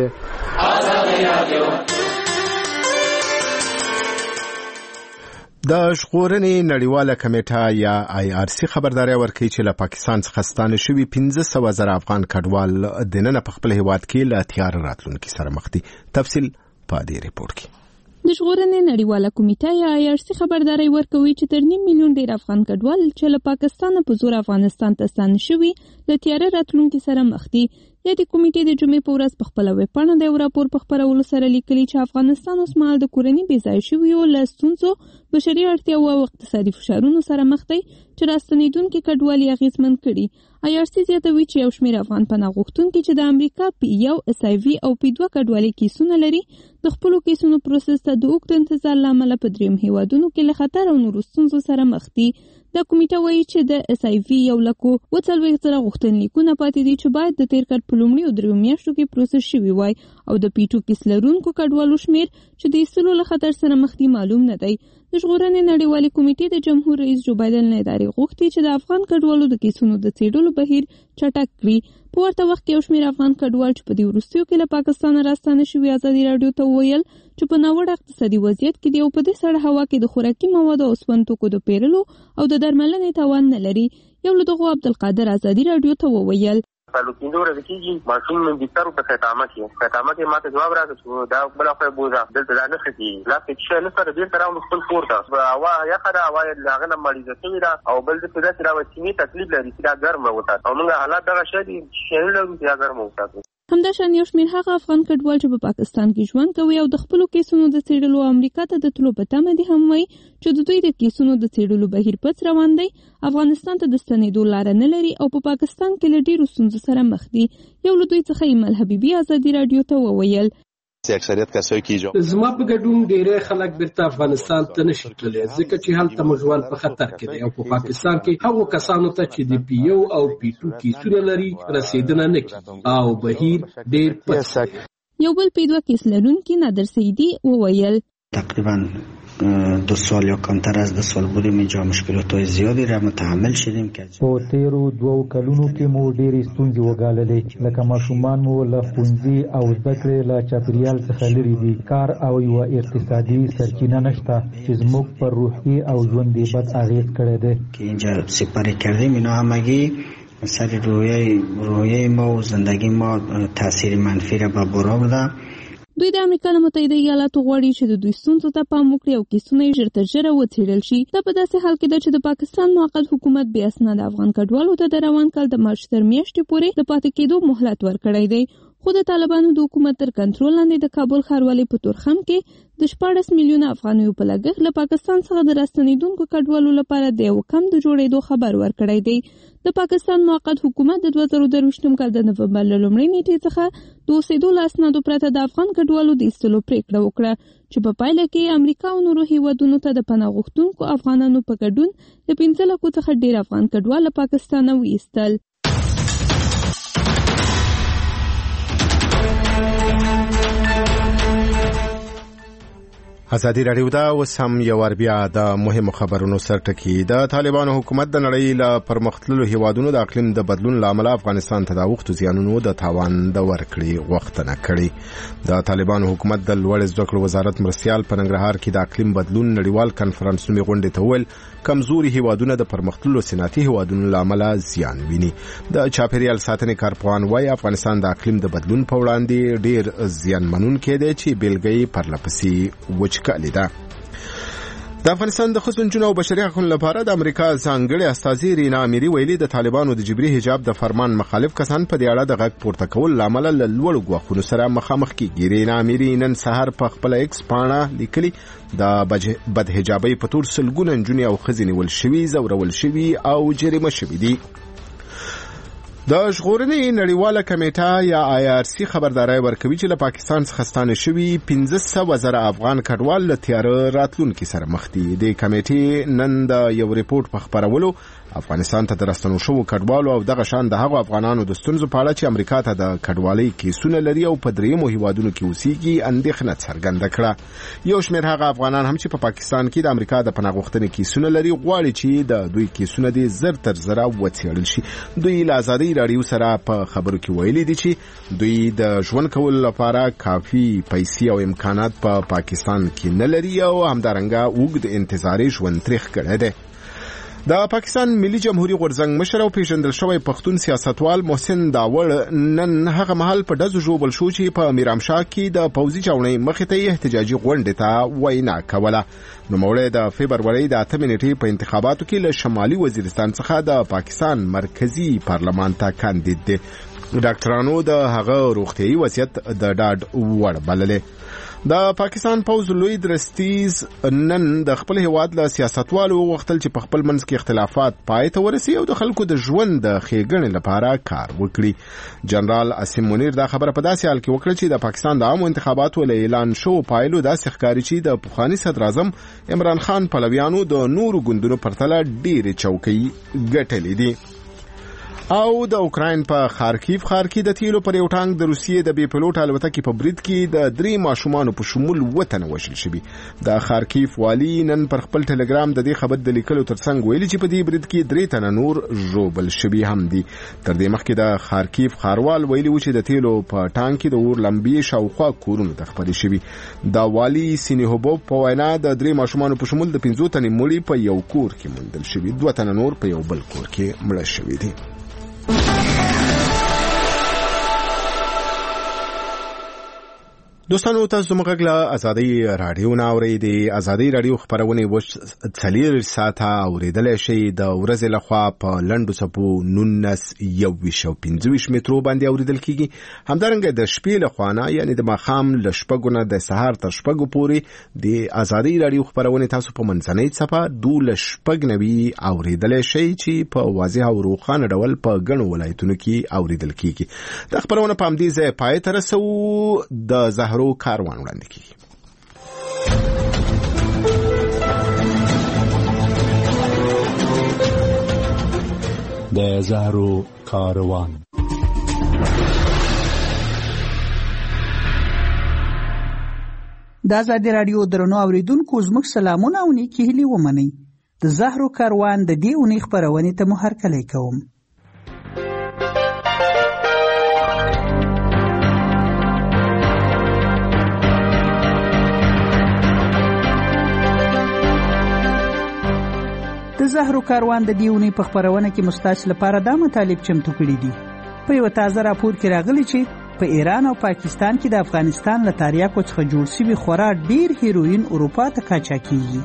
د ژغورنې نړیواله کمیټه یا آی آر سی خبرداري ورکړي چې له پاکستان څخه ستانه شوي پنځه سوه زره افغان کډوال دننه په خپل هیواد کې له تیار راتلونکي سره مخ دي. تفصیل په دې ریپورت کې. د ژغورنې نړیواله کمیټه یا آی آر سی خبرداري ورکوي چې تر نیم میلیون ډیر افغان کډوال چې له پاکستان په زور افغانستان ته ستانه شوي له تیار راتلونکي سره مخ دي. د دې کمیټې د جمعې په ورځ په خپل ویب پاڼه د یو راپور په خپرولو سره لیکلي چې افغانستان اوس مهال د کورنۍ بې ځایه شویو له ستونزو، بشري اړتیاوو او اقتصادي فشارونو سره مخ دی چې راستنېدونکي کډوال یې اغېزمن کړي. آی آر سی زیاتوي چې یو شمېر افغان پناه غوښتونکي چې د امریکا پی یو، اس آی وي او پی دوه کډوالۍ کیسونه لري د خپلو کیسونو پروسس ته د اوږد انتظار له امله په درېیم هیوادونو کې له خطر او نورو ستونزو سره مخ دي. دا کمیټه وایي چې د اس آی وي یو لکو اوه څلوېښت زره غوښتنلیکونه پاتې دي چې باید د تېر کال په لومړیو دریو میاشتو کې پروسس شوي وای او د پی ټو کیس لرونکو کډوالو شمېر چې د ایستلو له خطر سره مخ دي معلوم نه دی. د ژغورنې نړیوالې کمیټې د جمهور رئیس جو بایدن له ادارې غوښتي چې د افغان کډوالو د کیسونو د څېړلو بهیر چټک کړي. په ورته وخت کې یو شمېر افغان کډوال چې په دې وروستیو کې له پاکستانه راستانه شوي ازادي راډیو ته وویل چې په ناوړه اقتصادي وضعیت کې دی او په دې سړه هوا کې د خوراکي موادو او اوسپن توکو د پیرلو او د درملنې توان نه لري. یو له دغو عبدالقادر ازادي راډیو ته وویل تعلقیندو ورته کېږي ماشوم من بستر په خطامه کې خطامه کې ماته جواب راکړ چې دا بل خو بوزا دلته دا نه خېږي لا چې نه سره دې سره خپل کور ته هوا یا خدا هوا لاغه نه مړی ځي را او بل دې په داسې راوځي تکلیف لري چې دا ګرمه وته او موږ حالات دا شې چې له دې ګرمه وته. همداشان یو شمېر هغه افغان کډوال چې په پاکستان کې ژوند کوي او د خپلو کیسونو د څېړلو امریکا ته د تلو په تمه دي هم وایي چې د دوی د کیسونو د څېړلو بهیر پڅ روان دی، افغانستان ته د ستنېدو لاره نه لري او په پاکستان کې له ډېرو ستونزو سره مخ دي. یو له دوی څخه ایمل حبیبي ازادي راډیو ته وویل اکثریت کسایی که زما په ګډون ډېری خلک بیرته افغانستان ته نشي تللی ځکه چې هلته مو ژوند په خطر کې دی او په پاکستان کې هغو کسانو ته چې د پی یو او پی ټو کیسونه لري رسیدنه نه کیږي او بهیر ډېر پڅ. یو بل پی دوه کیس لرونکي نادر سیدي وویل تقریبا دو سال یا کمتر از دو سال بودیم اینجا مشکلات زیادی را متحمل شدیم که په تیرو دوو کلونو کې مو ډېرې ستونزې وګاللې لکه ماشومان مو له ښوونځي او زده کړې له چاپیریال څخه لرې دي کار او یوه اقتصادي سرچینه نشته چې زموږ پر روحي او ژوند یې بد اغېز کړی دی که اینجا سپری کردیم اینا همگی سر رویه رویه ما و زندگی ما تاثیر منفی را به بار آورده. دوی د امریکا له متحده ایالاتو غواړي چې د دوی ستونزو ته پام وکړي او کیسونه یې ژر تر ژره وڅېړل شي. دا په داسې حال کې ده چې د پاکستان موقت حکومت بې اسناده افغان کډوالو ته د روان کال د مارچ تر میاشتې پورې د پاتې کېدو مهلت ورکړی دی. خو د طالبانو د حکومت تر کنټرول لاندې د کابل ښاروالۍ په تورخم کې د شپاړس میلیونه افغانیو په لګښت له پاکستان څخه د راستنېدونکو کډوالو لپاره د یو کمپ د جوړېدو خبر ورکړی دی. د پاکستان موقت حکومت د دوه زره درویشتم کال د نومبر له لومړۍ نیټې څخه د اوسېدو له اسنادو پرته د افغان کډوالو د ایستلو پرېکړه وکړه چې په پایله کې امریکا او نورو هیوادونو ته د پناه غوښتونکو افغانانو په ګډون د پنځه لکو څخه ډېر افغان کډوال له پاکستانه وایستل. ازادي راډیو دا اوس هم یو ور بیا د مهمو خبرونو سرټکی. د طالبانو حکومت د نړۍ له پرمختللو هیوادونو د اقلیم د بدلون لامل افغانستان ته د وختو زیانونو د تاوان د ورکړي غوښتنه کړې. د طالبانو حکومت د لوړ زده کړو وزارت مرستيال په ننګرهار کې د اقلیم بدلون نړیوال کنفرانس نومي غونډې ته ویل کمزوري هیوادونه د پرمختللو صنعتي هیوادونو لامل زیان ویني. د چاپیریال ساتنې کارپوهان وايي افغانستان د اقلیم د بدلون په وړاندې ډېر زیان منونکی دی چې بیلګې پرلپسې وچ کړي ده. د افغانستان د ښځو نجونو او بشري حقوقو لپاره د امریکا ځانګړي استازي رینا امیري ویلي د طالبانو د جبري حجاب د فرمان مخالف کسان په دې اړه د غږ پورته کول لامل له لوړ غوښتنو سره مخامخ کیږي. رینا امیري نن سهار په خپل ایکس پاڼه لیکلي د بد حجابي په تور سلګونه نجونې او ښځې نیول شوي زورول شوي او جریمه شوي دي. د ژغورنې نړیواله کمیټه یا آی آر سی خبرداري ورکوي چې له پاکستان څخه ستانه شوي پنځه سوه زره افغان کډوال له تیاره راتلونکي سره مخ دي. د کمیټې نن د یو ریپورت په خبرولو افغانستان ته د راستنو شوو کډوالو او دغه شان د هغو افغانانو د ستونزو په اړه چې امریکا ته د کډوالۍ کیسونه لري او په دریمو هیوادونو کې اوسېږي اندېښنه څرګنده کړه. یو شمېر هغه افغانان هم چې په پاکستان کې د امریکا د پناه غوښتنې کیسونه لري غواړي چې د دوی کیسونه دې زر تر زره وڅېړل شي. دوی له ازادي راډیو سره په خبرو کې ویلي دي چې دوی د ژوند کولو لپاره کافي پیسې او امکانات په پا پاکستان کې نه لري او همدارنګه اوږد انتظاري ژوند تریخ کړی دی. د پاکستان ملي جمهوریت غورځنګ مشر او پیژندل شوی پښتون سیاستوال محسن داوړ نن هغه مهال په دزو جوبل شو چې په میرامشاه کې د پوځي چاونۍ مخې ته احتجاجي غونډه ته وینا کوله. نو موړې د فبرवरी د اته نیټې په انتخاباتو کې له شمالي وزیرستان څخه د پاکستان مرکزی پارلمان ته کاندید دي. ډاکټرانو د هغه روغتيایي وضعیت د ډاډ وړ بللې. د پاکستان پوز لوی درستیز نن د خپل هیواد له سیاستوالو وغوښتل چې په خپل منځ کې اختلافات پای ته ورسي او د خلکو د ژوند د ښېګڼې لپاره کار وکړي. جنرال اسیم منیر دا خبره په داسې حال کې وکړه چې د پاکستان د عامو انتخاباتو له اعلان شو پایلو داسې ښکاري چې د پخواني صدر اعظم عمران خان پلویانو د نورو ګوندونو پرتله ډېرې چوکۍ ګټلې دي. او د اوکراین په خارکیف ښار کې د تیلو پر یو ټانک د روسیې د بې پلوټ الوتکې په برید کې د درې ماشومانو په شمول وتنه وژل شوي. د خارکیف والی نن پر خپل ټلګرام د دې خبر د لیکلو ترڅنګ ویلي چې په دې برید کې درې تنه نور ژوبل شوي هم دي. تر دې مخکې د خارکیف ښاروال ویلي و چې د تیلو په ټانک کې د اور لمبې شاوخوا کورونو ته خپرې شوي. د والی سینیهوبوف په وینا د درې ماشومانو په شمول د پنځو تنې مړي په یو کور کې موندل شوي، دوه تنه نور په یو بل کور کې مړه شوي دي. دوستانو تاسو موږ له ازادي رادیو نه اورئ. د ازادي رادیو خبرونه وش څلور ساعته اوریدل شي د ورځې لخوا په لندو سپو نونس یو ویشو پنځويش مترو باندې اوریدل کیږي. همدارنګه د شپې لخوا نه یعنی د ماخام ل شپږونه د سهار تر شپږو پورې د ازادي رادیو خبرونه تاسو په منځنۍ صفه دول شپږ نوي اوریدل شي چې په واضح او روښانه ډول په ګڼو ولایتونو کې اوریدل کیږي. د خبرونه په همدې ځای پای ته رسو. د زهرو کاروان وړاندې کیږي. د زهرو کاروان د ازادي راډیو درنو اوریدونکو زموږ سلامونه او نیکې هیلې ومنئ. د زهرو کاروان د دې اونۍ خپرونې ته مو هرکلی کوم. د زهرو کاروان د دې اونۍ په خپرونه کې مستاسو لپاره دا مطالب چمتو کړي دي. په یو تازه راپور کې راغلي چې په ایران او پاکستان کې د افغانستان له تریاکو څخه جوړ شوي خورا ډیر هیروین اروپا ته قاچاقېږي.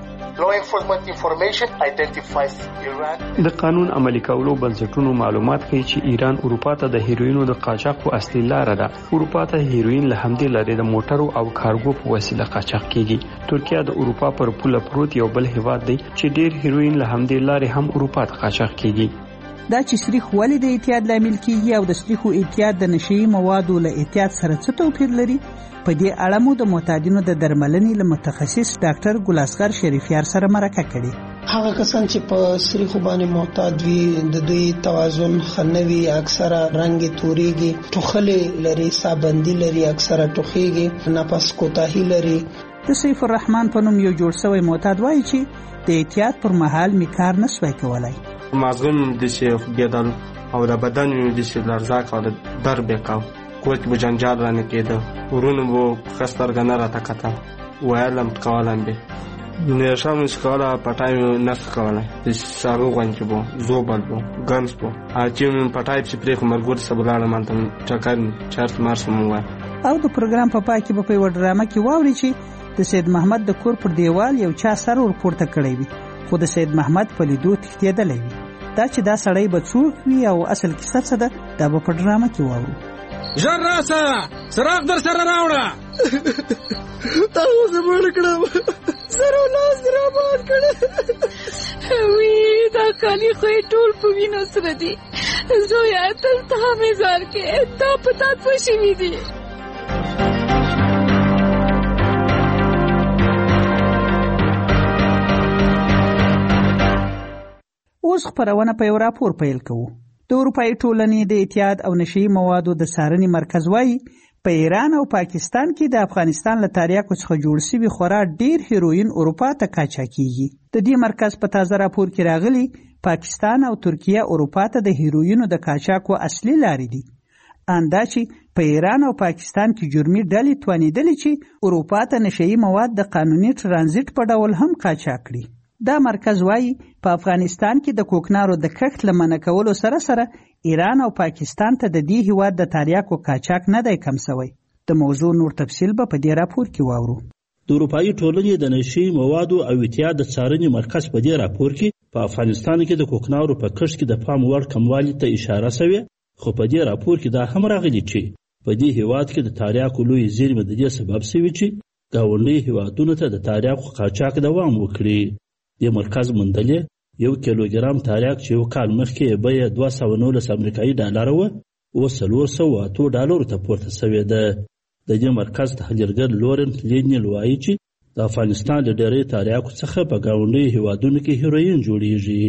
د قانون عملي کولو بنسټونو معلومات ښیي چې ایران اروپا ته د هیروینو د قاچاق په اصلي لاره ده. اروپا ته هیروین له همدې لارې د موټرو او کارګو په وسیله قاچاق کیږي. ترکیه د اروپا پر پوله پروت یو بل هیواد دی چې ډیر هیروین له همدې لارې هم اروپا ته قاچاق کیږي. دا چې سریخ ولې د اعتیاد لامل کیږي او د سریخو اعتیاد د نشئی موادو له اعتیاد سره څه توپیر لري، په دې اړه مو د معتادینو د درملنې له متخصص ډاکټر ګلاسکر شریفیار سره مرکه کړې. هغه کسان چې په سریخو باندې معتاد وي د دوی توازن خنوي، اکثره رنگ توريږي، ټوخلې لري، سابندي لري، اکثره ټوخيږي، نفس کوتاهي لري. د سیف الرحمن په نوم یو جوړ شوی معتاد وایي چې د اعتیاد پر مهال می کار نشوي کولای. مغزم د چې بیدل او د بدن د چې لرزاک او د درد وکاو کوټ به جنجال رانه کېده، ورونو بو خستر غنه را تکته وایلم کولم به نه شام سکالا پټای نه سکالا د سارو غونچ بو زوبل بو ګنس بو اچیم پټای چې پرې مرګور سبلاله مانتم چکر چارت مارس مو او د پروګرام په پای کې په یو ډرامه کې واوري چې د سید محمد د کور پر دیوال یو چا سر ور پورته کړی وي، خو د سید محمد په لیدو تښتېدلی وي. دا چې دا سړی به څوک وي او اصل کیسه څه ده دا به په ډرامه کې واورو. ژر راسه، څراغ در سره راوړه. تا اوس یې مړ کړم، سر او لاس را مات کړه. وی دا کالي خو یې ټول په وینو سره دي. زویه تل ته مې ځار کې دا په تا څه شوي دي؟ اوس خپرونه په یو راپور پیل کوو. د اروپایي ټولنې د اعتیاد او نشئی موادو د څارنې مرکز وایي په ایران او پاکستان کې د افغانستان له تریاکو څخه جوړ شوي خورا ډیر هیروین اروپا ته قاچاقېږي. د دې مرکز په تازه راپور کې راغلي پاکستان او ترکیه اروپا ته د هیروینو د قاچاقو اصلي لارې دي. اندا چې په ایران او پاکستان کې جرمي ډلې توانېدلې چې اروپا ته نشئی مواد د قانوني ترانزیت په ډول هم قاچاق کړي. دا مرکز وایي په افغانستان کې د کوکنارو د کښت له منع کولو سره سره ایران او پاکستان ته د دې هیواد د تریاکو قاچاق نه دی کم شوی. د موضوع نور تفصیل به په دې راپور کې واورو. د اروپایي ټولنې د نشئی موادو او اعتیاد د څارنې مرکز په دې راپور کې په افغانستان کې د کوکنارو په کښت کې د پام وړ کموالي ته اشاره شوې، خو په دې راپور کې دا هم راغلي چې په دې هیواد کې د تریاکو لوی زیرمې د دې سبب شوي چې ګاونډي هیوادونو ته د تریاکو قاچاق دوام وکړي. د مرکز مندلې یو کیلوګرام تریاک چې یو کال مخکې بیه دوه سوه نولس امریکایي ډالر وه اوس څلور سوه اتو ډالرو ته پورته شوې ده. د دې مرکز تحلیلګر لورنس لینیل وایي چې د افغانستان له ډېری تریاکو څخه په ګاونډیو هیوادونو کې هیروین جوړیږي.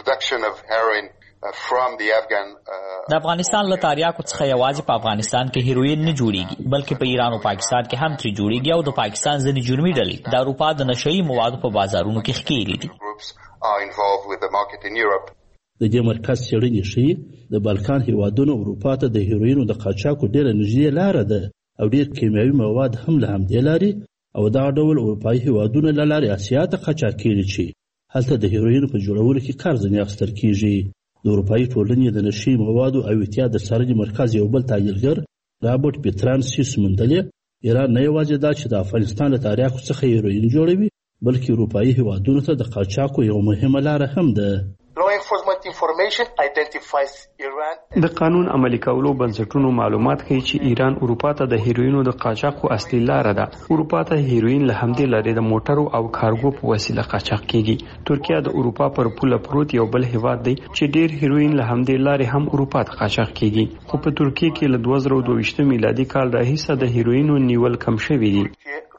د افغانستان له تریاکو څخه یوازې په افغانستان کې هیروین نه جوړیږي بلکې په ایران او پاکستان کې هم ترې جوړیږي او د پاکستان ځینې جرمي ډلې د اروپا د نشئی موادو په بازارونو کې ښکېلې دي. د دې مرکز څېړنې ښیي د بالکان هیوادونو اروپا ته د هیروینو د قاچاقو ډېره نږدې لاره ده او ډېر کیمیاوي مواد هم له همدې لارې او دغه ډول اروپایي هیوادونه له لارې اسیا ته قاچاق کېږي چې هلته د هیروینو په جوړولو کې کار ځینې اخیستل کېږي. د اروپایي ټولنې د نشئی موادو او اعتیاد د څارنې مرکز یو بل تحلیلګر رابرټ پیترانسیس مندلې ایران نه یوازې دا چې د افغانستان له تریاکو څخه هیروین جوړوي بلکې اروپایي هیوادونو ته د قاچاقو یو مهمه لاره هم ده. د قانون عملي کولو بنسټونو معلومات ښیي چې ایران اروپا ته د هیروینو د قاچاقو اصلي لاره ده. اروپا ته هیروین له همدې لارې د موټرو او کارګو په وسیله قاچاق کیږي. ترکیه د اروپا پر پوله پروت یو بل هیواد دی چې ډیر هیروین له همدې لارې هم اروپا ته قاچاق کیږي. خو په ترکیه کې له دوه زره دوه ویشت میلادي کال راهیسه د هیروینو نیول کم شوي دي.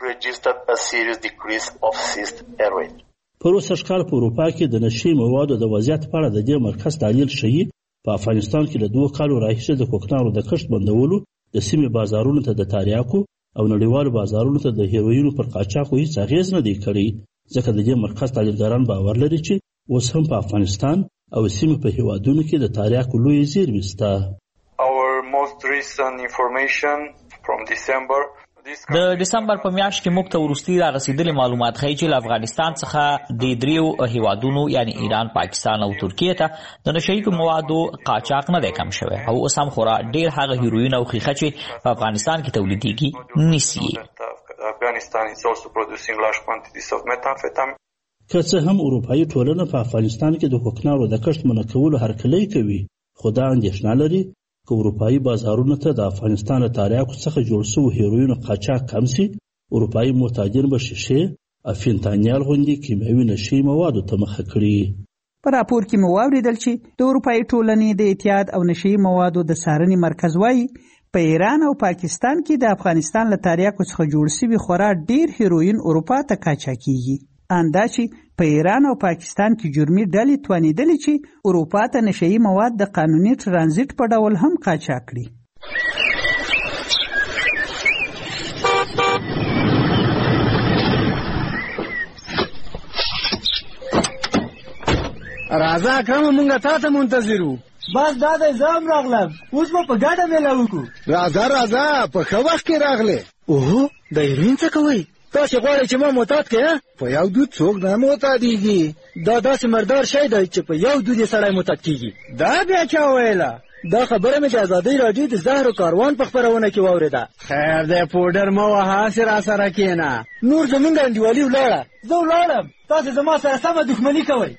په روسه ښکار په اروپا کې د نشئی موادو د وضعیت په اړه د دې مرکز تحلیل ښیي په افغانستان کې له دوه کالو راهیسې د کوکنارو د کښت بندولو د سیمې بازارونو ته د تریاکو او نړیوالو بازارونو ته د هیروینو پر قاچاق هیڅ اغیز نه دی کړی، ځکه د دې مرکز تحلیلګران باور لري چې اوس هم په افغانستان او سیمه په هیوادونو کې د تاریاکو لوی زیرمې شته. Our most recent information from December د دسمبر په میاشت کې موږ ته وروستي را رسیدلي معلومات ښیي چې له افغانستان څخه د دریو هیوادونو یعنی ایران، پاکستان او ترکیې ته د نشهیي موادو قاچاق نه دی کم شوی او اوس هم خورا ډېر هغه هیروین او ښیښه چې په افغانستان کې تولیدېږي نیسي. Afghanistan is also producing large quantities of methamphetamine. که څه هم اروپایي ټولنه په افغانستان کې د کوکنارو د کښت منع کولو هرکلی کوي، خو دا اندېښنه لري که اروپایي بازارونو ته د افغانستان له تاریاکو څخه جوړ شوو هیروینو قاچاق کم سي، اروپایي معتادین به شیشې او فینتانیل غوندې کیمیاوي نشهیي موادو ته مخه کړي. په راپور کې مو واورېدل چې د اروپایي ټولنې د اعتیاد او نشهیي موادو د څارنې مرکز وایي په ایران او پاکستان کې د افغانستان له تاریاکو څخه جوړ شوي خورا ډېر هیروین اروپا ته قاچاقېږي. اندا چې په ایران او پاکستان کې جرمي ډلې توانېدلې چې اروپا ته نشهیي مواد د قانوني ترانزیت په ډول هم قاچاق کړي. راځه اکرم، مونږ تا ته منتظر وو. بس دا د زام راغلم، اوس به په ګډه میله وکړو. راځه راځه، په ښه وخت کې راغلې. اوهو، د هیروین څه کوئ؟ تاسې غواړئ چې ما معتاد کړې؟ په یو دود څوک نه معتادېږي. دا داسې مردار شی دی چې په یو دود یې سړی معتاد کېږي. دا بیا چا ویله؟ دا خبره مې د ازادۍ راډیو د زهرو کاروان په خپرونه کې واورېده. خیر دی، پوډر مه وهه، هسې راسره کښېنه. نور زموږ انډیوالي ولاړه. زه ولاړم، تاسې زما سره سمه دښمني کوئ.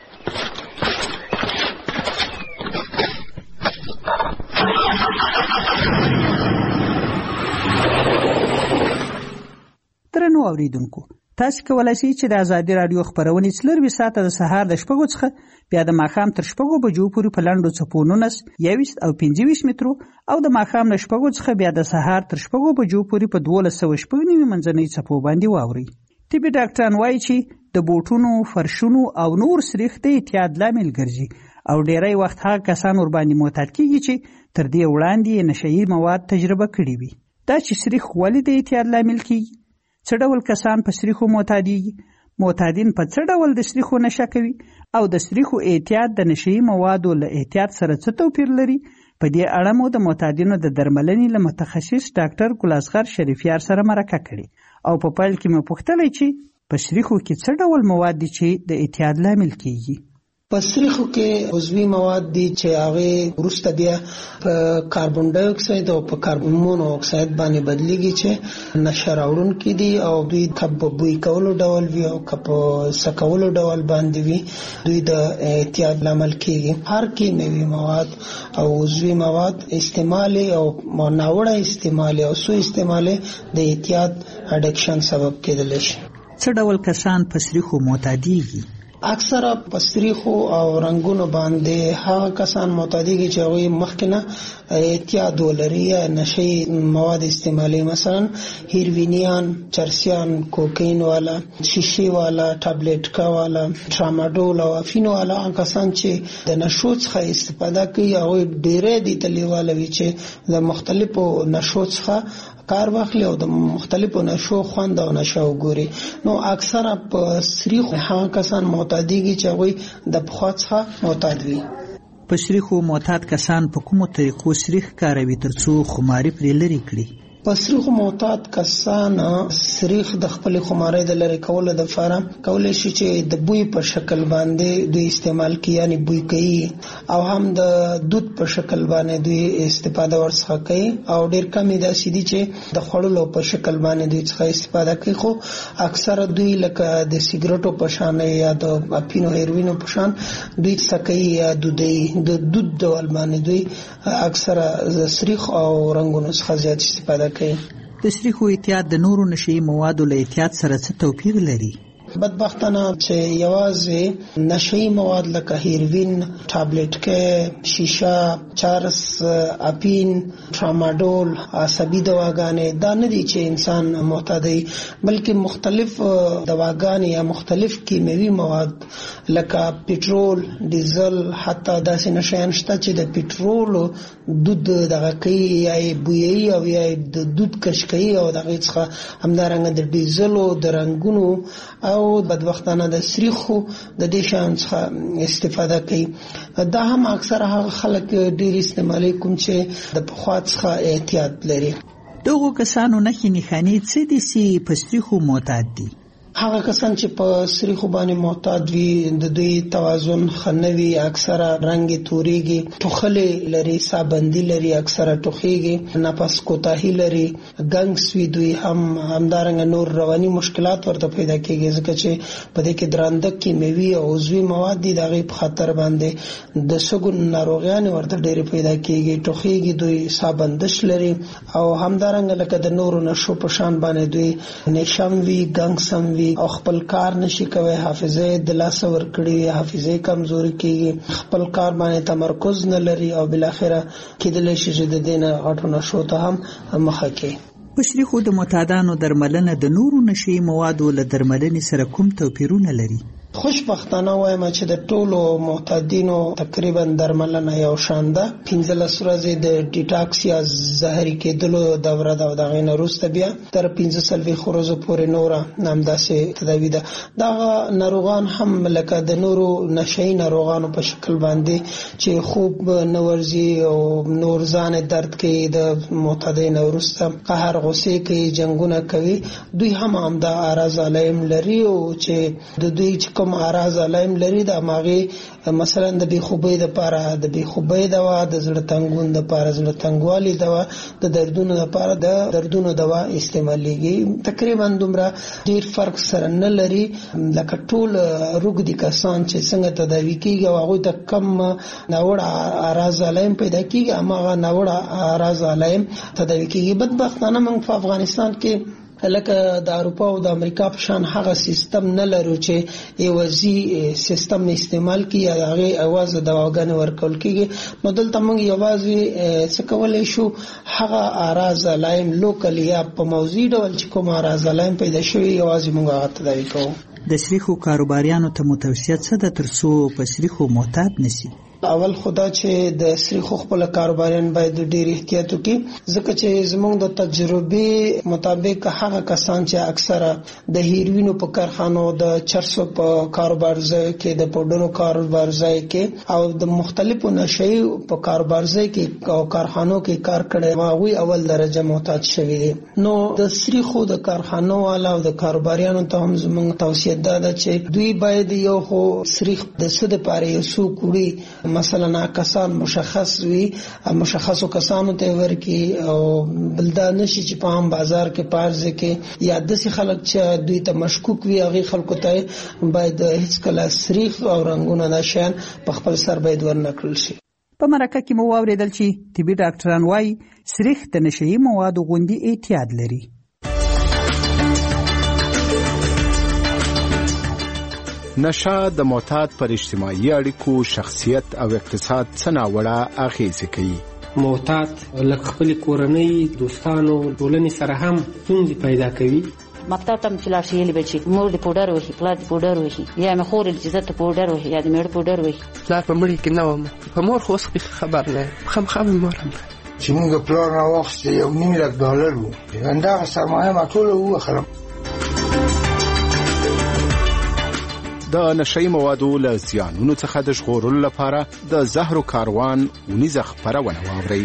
درنو اوریدونکو، تاسو کولای شئ چې د ازادي رادیو خبرونه څلروي ساعته د سهار د شپږو څخه بیا د ماښام تر شپږو بجو پورې په لنډو څپو نولس، یوویشت او پنځه ویشت مترو او د ماښام له شپږو څخه بیا د سهار تر شپږو بجو پورې په دولس سوه شپږ نوي منځنۍ څپو باندې واورئ. طبي ډاکټران وایي چې د بوټونو، فرشونو او نور سریښ د اعتیاد لامل ګرځي او ډیری وخت هغه کسان ورباندې معتاد کېږي چې تر دې وړاندې نشهیي مواد تجربه کړي وي. دا چې سریښ ولې د اعتیاد لامل کېږي، څه ډول کسان په سریښو معتادېږي، معتادین په څه ډول د سریښو نشه کوي او د سریښو اعتیاد د نشهیي موادو له اعتیاد سره څه توپیر لري، په دې اړه مو د معتادینو د درملنې له متخصص ډاکټر ګلاسغر شریفیار سره مرکه کړې او په پیل کې مې پوښتلی چې په سریښو کې څه ډول مواد دي چې د اعتیاد لامل کېږي. په سریښو کې عضوي مواد دي چې هغه وروسته بیا په کاربن ډای اکساید او په کاربن مونو اکساید باندې بدلیږي چې نشه راوړونکي دي او دوی که په بوی کولو ډول وي او که په سکولو ډول باندې وي، دوی د اعتیاد لامل کېږي. هر کیمیاوي مواد او عضوي مواد استعمال او ناوړه استعمال او سوء استعمال د اعتیاد اډکشن سبب کېدلی شي. څه ډول کسان په سریښو معتادېږي؟ اکثره په سریښو او رنګونو باندې هغه کسان معتادېږي چې هغوی مخکې نه اعتیاد ولري یا نشهیي مواد استعمالي، مثلا هیروینیان، چرسیان، کوکین والا، شیشې والا، ټابلیټکا والا، ټراماډول او افین والا. هغه کسان چې د نشو څخه استفاده کوي هغوی ډېری دي تلیواله وي چې د مختلفو نشو څخه کار واخلي او د مختلفو نشو خوند او نشه وګوري. نو اکثره په سریښو هغه کسان معتادېږي چې هغوی د پخوا څخه معتاد وي. په سریښو معتاد کسان په کومو طریقو سریښ کاروي ترڅو خماري پرې لرې کړي؟ په سریښو معتاد کسان سریښ د خپلې خمارۍ د لرې کولو دپاره کولی شي چې د بوی په شکل باندې دوی استعمال کوي، یعنی بوی کوي، او هم د دود په شکل باندې دوی استفاده ورڅخه کوي او ډېر کم یې داسې دي چې د خوړلو په شکل باندې دوی څخه استفاده کوي. خو اکثره دوی لکه د سیګرټو په شان یا د اپینو هیروینو په شان دوی څکوي یا دودوي، د دود ډول باندې دوی اکثره سریښ او رنګونو څخه زیات استفاده کوي. د سریښو اعتیاد د نورو نشهیي موادو له اعتیاد سره څه توپیر لري؟ بدبختانه چې یوازې نشئی مواد لکه هیروین، ټابلیټ کې، شیشه، چرس، اپین، ټراماډول، عصبي دواګانې دا نه دي چې انسان معتاد وي، بلکې مختلف دواګانې یا مختلف کیمیاوي مواد لکه پټرول، ډیزل، حتی داسې نشیان شته چې د پټرول دود دغه کوي یا بویي او یا د دود کشکوي او دغه څخه همدارنګه د ډیزلو د رنګونو او بدبختانه د سریخو د دې شیانو څخه استفاده کوي. دا هم اکثره هغه خلک ډېر استعمالوي کوم چې د پخوا څخه احتیاط لري. دغو کسانو نښې نښانې څه دي چې په سریخو معتاد دي؟ هغه کسان چې په سریخو باندې معتاد وي د دوی توازن خنوي، اکثره رنگ توريږي، ټوخلې لري، سابندي لري، اکثره ټوخيږي، نفس کوتاهي لري، ګنګس وي، دوی هم همدارنګه نور رواني مشکلات ورته پیدا کیږي ځکه چې په دې کې درانده کیمیاوي او عضوي مواد دي دغه په خطر باندې د سګون ناروغیان ورته ډېر پیدا کیږي، ټوخيږي، دوی سابندش لري او همدارنګه لکه د نورو نشو په شان باندې دوی نشم وي، ګنګسم وي او خپل کار نشي کوي، حافظه د لاس ور کړی، حافظه کمزوري کیږي، خپل کار باندې تمرکز نه لري او بل اخره کېدل شي چې د دینه غټو نشو ته هم مخه کوي. په سریخو د معتادانو درملنه د نورو نشي موادو له درملنې سره کوم توپیرونه لري؟ خوشبختانه وایم چې د ټولو معتادینو تقریبا درملنه یو شان ده. پنځلس ورځې د ډیټاکس یا زهري کېدلو دوره ده او د هغې نه وروسته بیا تر پنځه څلوېښت ورځو پورې نوره همداسې تداوي ده. دغه ناروغان هم لکه د نورو نشهیي ناروغانو په شکل باندې چې خوب نه ورځي او نور ځان درد کوي، د معتادۍ نه وروسته قهر، غصې کوي، جنګونه کوي، دوی هم همدا اعراض علایم لري او چې د دوی کوم اعراض علایم لري د ماغي مثلا د بی خوبۍ د لپاره د بی خوبۍ دوا، د زړه تنګون د لپاره زړه تنګوالي دوا، د دردونو لپاره د دردونو دوا استعمالېږي. تقریبا دومره ډیر فرق سره نه لري لکه ټول روغدي کسان چې څنګه تداوي کیږي او هغه د کم ناوړه اعراض علایم پیدا کیږي اما هغه ناوړه اعراض علایم تداوي کیږي. بدبختانه موږ په افغانستان کې لکه د اروپا او د امریکا په شان هغه سیستم نه لرو چې ایوازي سیستم استعمال کی یا هغه اواز د دواګانو ورکول کیږي. نو دلته موږ یوازې څه کولای شو هغه اعراض علایم لوکل یا په موضوعي ډول چې کوم اعراض علایم پیدا شوي یوازې موږ هغه تداوي کوو. د سریخو کاروباریانو ته متوسط څه د ترڅو په سریخو معتاد نشي؟ اول خدا چې د سریخو خپل کاروباریان باید ډیر احتیاط وکړي ځکه چې زموږ د تجربه مطابق هغه کسان چې اکثره د هیروینو په کارخانو، د چرسو په کاروبار ځای کې، د پودرو کاروبار ځای کې او د مختلفو نشئی په کاروبار ځای کې او کارخانو کې کار کړي واغوي اول درجه معتاد شوی دي. نو د سریخو د کارخانو والا او د کاروباریانو ته هم زموږ توصیه ده چې دوی باید یو خو سریخ د څه د پاره یو څو کوړي مثلا کسان مشخص وي، مشخصو کسانو ته ورکی او بلدا نشي چې په عام بازار کې پارځه کې یا د څه خلک چې دوی ته مشکوک وي هغه خلکو ته باید هیڅ کله سریخ او رنگونه نشان په خپل سر باید ورنکړل شي. په مرکه کې مو واوریدل چې طبي ډاکټران وايي سریخ د نشئی موادو غوندي اعتیاد لري. نشه د معتاد پر اجتماعي اړیکو، شخصیت او اقتصاد څه ناوړه اغیزې کوي. معتاد لکه خپل کورنۍ، دوستانو، ټولنې سره هم ستونزې پیدا کوي. مکتب ته چې لاړ شي یې به چې مور د پوډر وهي، پلار د پوډر وهي، یا مې خور چې زه ته پوډر وهي یا د مېړه پوډر وهي. پلار په مړي کې نه وم، په مور خو اوس خبر نه یم، خامخا مې مور هم چې موږ پلار نه واخیسته یو نیم لک ډالر وو، همدغه سرمایه ما ټوله ووخلم. د نشئی موادو له زیانونو څخه د ژغورلو لپاره د زهرو کاروان ونیزه خپرونه واورئ.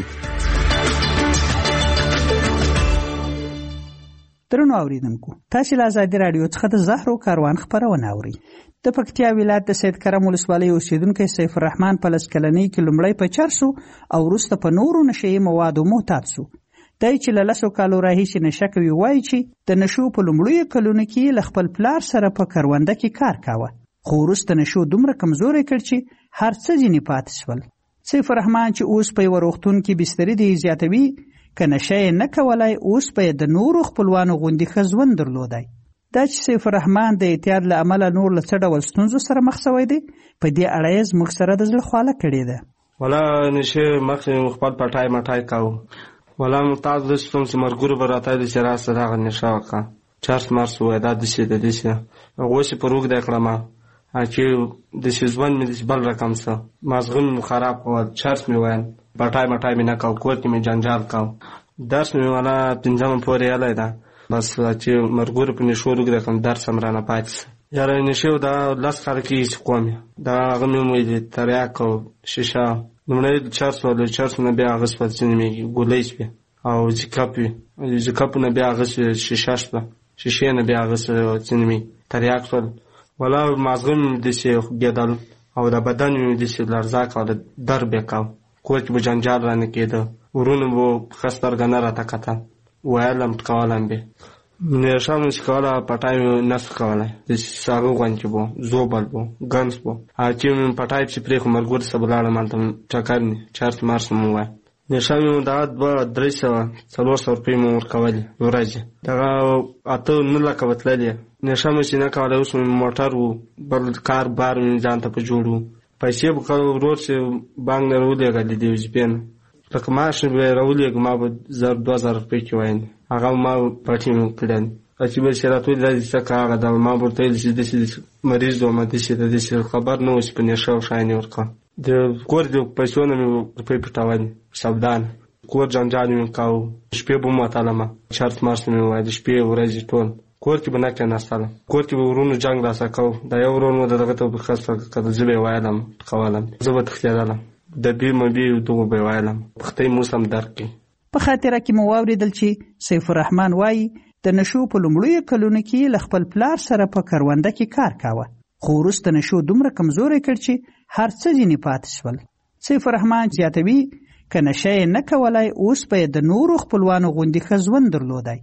درنو اوریدونکو، تاسو له ازادي رادیو څخه د زهرو کاروان خپرونه اورئ. د پکتیا ولایت د سید کرم ولسوالۍ اوسیدونکو سیف الرحمن په لس کلنۍ کې لومړی په چرسو او وروسته په نورو نشئی موادو معتاد شو. دای چې له لسو کالو راهیسې نشه کوي وایي چې د نشو په لومړیو کلونو کې له خپل پلار سره په کرونده کې کار کاوه، خو وروسته نشو دومره کمزوری کړ چې هر څه ځینې پاتې شول. سیف الرحمن چې اوس په یوه روغتون کې بسترې دی زیاتوي، که نشه یې نه کولای اوس به یې د نورو خپلوانو غوندې ښه ژوند درلودی. دا چې سیف الرحمن د اعتیاد له امله نور له څه ډول ستونزو سره مخ شوی دی په دې اړه یې زموږ سره د زړه خواله کړې ده. ولا نشي مخکې خپل پټای مټای کاوه ولا متاز د ستوم چې مرګور به راته د شرا سره هغه نشه وکړه چارس مارس وای دا د شي د دې شي هغه چې په روغ د کړم چې د شزبن مې د بل رقم سره مازغون خراب او چارس مې وای پټای مټای مې نه کاو کوټ مې جنجال کاو درس مې ولا پنځم پورې یالای دا بس چې مرګور په نشو روغ د کړم درس هم رانه پاتې یاره نشو دا لاس خار کې کوم دا هغه مې مې د تریاک او شیشه نمونه چارس ولا چارس نه بیا هغه سپارڅ نه مې ګولېش به او ځکاپي ځکاپ نه بیا هغه شیشه شپه شیشه نه بیا هغه څنګه مې تریاک ول ولا مازغم د شي ګدل او د بدن د شي لرزاک او د درب وکاو کوچ به جنجال رانه کېده ورونه وو خستر غنه را تکته وایلم تکوالم به نه شام سکالا پټای نس کولای د ساغو غونچ بو زوبل بو ګنس بو ا چې پټای چې پرې مرګور سبلاله مالته چکرني چارت مارس مو وای د شام دا د درې سو څلور سو روپۍ مو ورکول ورځي دا اته نه لکه وتللی نه شام چې نه کولای اوس موټر وو بل کار بار ځان ته په جوړو پیسې به کړو ورور چې بانک نه ورولې غلې دی ځپین لکه ماش به راولې ما به زر دوه زره روپۍ کې واین هغه ما پټی مو کړل چې به شراتو د دې څخه هغه د ما ورته چې د دې مریض و ما دې د دې خبر نه اوس په نشو شاین ورکا د کور د پیسو نه مې په پټاوان سودان کور جنجال مې کاو شپې به مو تعالی ما شرط مارس مې وای د شپې ورځې ټول کور کې بنا کې ناستاله کور کې ورونو جنگ راسا کو دا یو ورونو دغه ته په خاصه کده زبې وایلم قوالم زه به تختیادم د بي مبي دوه به وایلم پختې موسم درکې په خاطر کې مو واوریدل چې سیف الرحمن وایي د نشو په لومړیو کلونو کې له خپل پلار سره په کرونده کې کار کاوه خو وروسته نشو دومره کمزوری کړ چې هر څه ځینې پاتې شول. سیف الرحمن زیاتوي که نشه یې نه کولای اوس به د نورو خپلوانو غوندې ښه ژوند درلودی.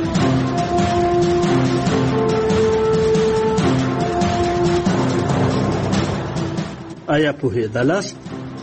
آیا پوهېدلاست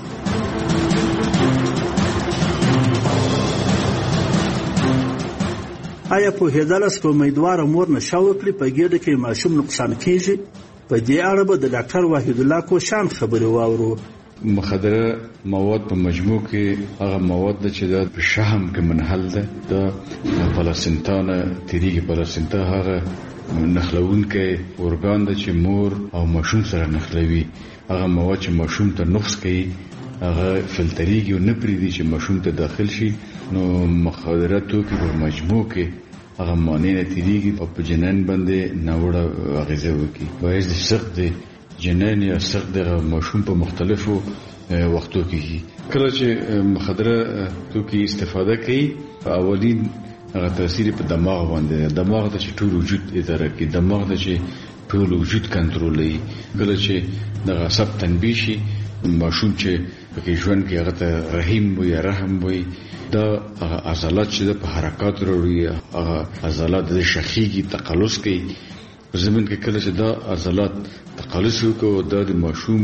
آیا پوهېدلاست که امیدواره مور نشه وکړي په ګېډه کې ماشوم نقصان کیږي؟ په دې اړه به د ډاکټر وحید الله کوشان خبرې واورو. مخدره مواد په مجموع کې هغه مواد ده چې د شحم کې منحل ده د پلاسنتا نه تیریږي. پلاسنتا هغه نښلونکی ارګان ده چې مور او ماشوم سره نښلوي. هغه مواد چې ماشوم ته نقص کوي هغه فلتریږي او نه پرېږدي چې ماشوم ته داخل شي. نو مخدره توکي په مجموع کې هغه مانع نه تیریږي او په جنین باندې ناوړه اغېزه وکړي. باعث د سخت د جنین یا سخت د ماشوم په مختلفو وختو کې کله چې مخدره توکي استفاده کوي اولین هغه تاثیر په دماغ باندې دماغ ته چې ټول وجود اداره کوي دماغ ته چې ټول وجود کنټرولوي. کله چې د عصب تنبیه شي ماشوم چې پکې ژوند کې هغه ته رحیم وي رحم وي دا عضلات چې په حرکات وروړي هغه عضلات د شخیږي تقلص کوي. په زمين کې کله چې دا عضلات تقلص وکړي دا د ماشوم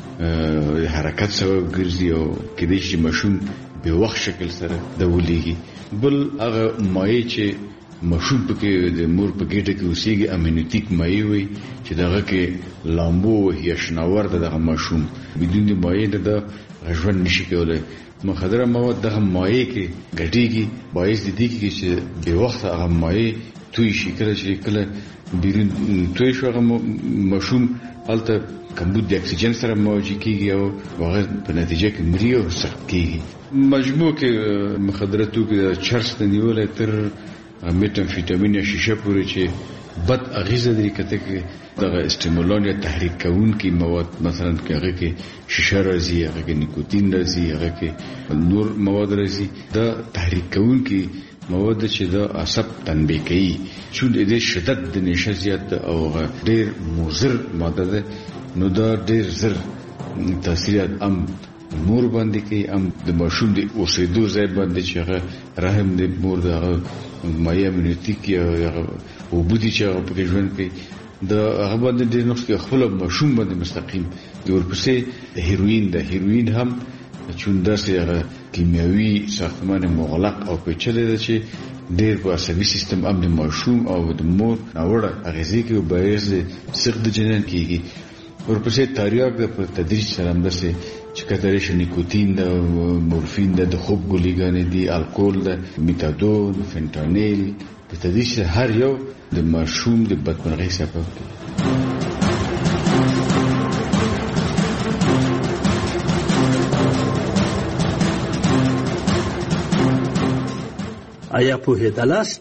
حرکت سبب ګرځي او کله چې ماشوم به وخت شکل سره د ولېږي. بل هغه مایع چې ماشوم پکې د مور په ګډه کې اوسېږي امینوتیک مایع وي چې دغه کې لامبو یا شناور دغه ماشوم بدون د مایع د ژوند نشي کولای. مخدره مواد دغه مایع کې ګډېږي باعث د دې کې چې به وخت هغه مایع توی شي. کله چې کله بیرون توی شو هغه ماشوم هلته کمبود د اکسیجن سره مواجه کیږي او هغه په نتیجه کې مري او سخت کیږي. مجموع کې مخدره توکي د چرس نه نیولای تر میتامفیټامین یا شیشه پورې چې بد اغیزه لري کته کې دغه استیمولان یا تحریک کوونکي مواد مثلا کې هغه کې شیشه راځي هغه کې نیکوتین راځي هغه کې نور مواد راځي دا تحریک کوونکي مواد چې د عصب تنبیه کوي چې د شدت د نشه زیات او ډېر مضر ماده ده نو دا ډېر زر تاثیرات ام مور باندې کوي ام د ماشوم د اوسېدو ځای باندې چې هغه رحم د مور د مایع امنیتیک یا او بودی چې هغه په ژوند کې د هغه باندې د نقص کې خپل ماشوم باندې مستقیم د ورپسې هیروین د هیروین هم چون داسې هغه کیمیاوي ساختمان مغلق او پیچلې ده چې ډېر په عصبي سیستم هم د ماشوم او د مور ناوړه اغېزې کوي او باعث د سقط د جنین کېږي. ورپسې تریاک د په تدریج سره همداسې چې کتلی شي نیکوتین ده، مورفین ده، د خوب ګولیګانې دي، الکول ده، میتادون، فنټانیل، په تدریج سره هر یو د ماشوم د بدمرغۍ سبب دی. آیا پوهېدلاست؟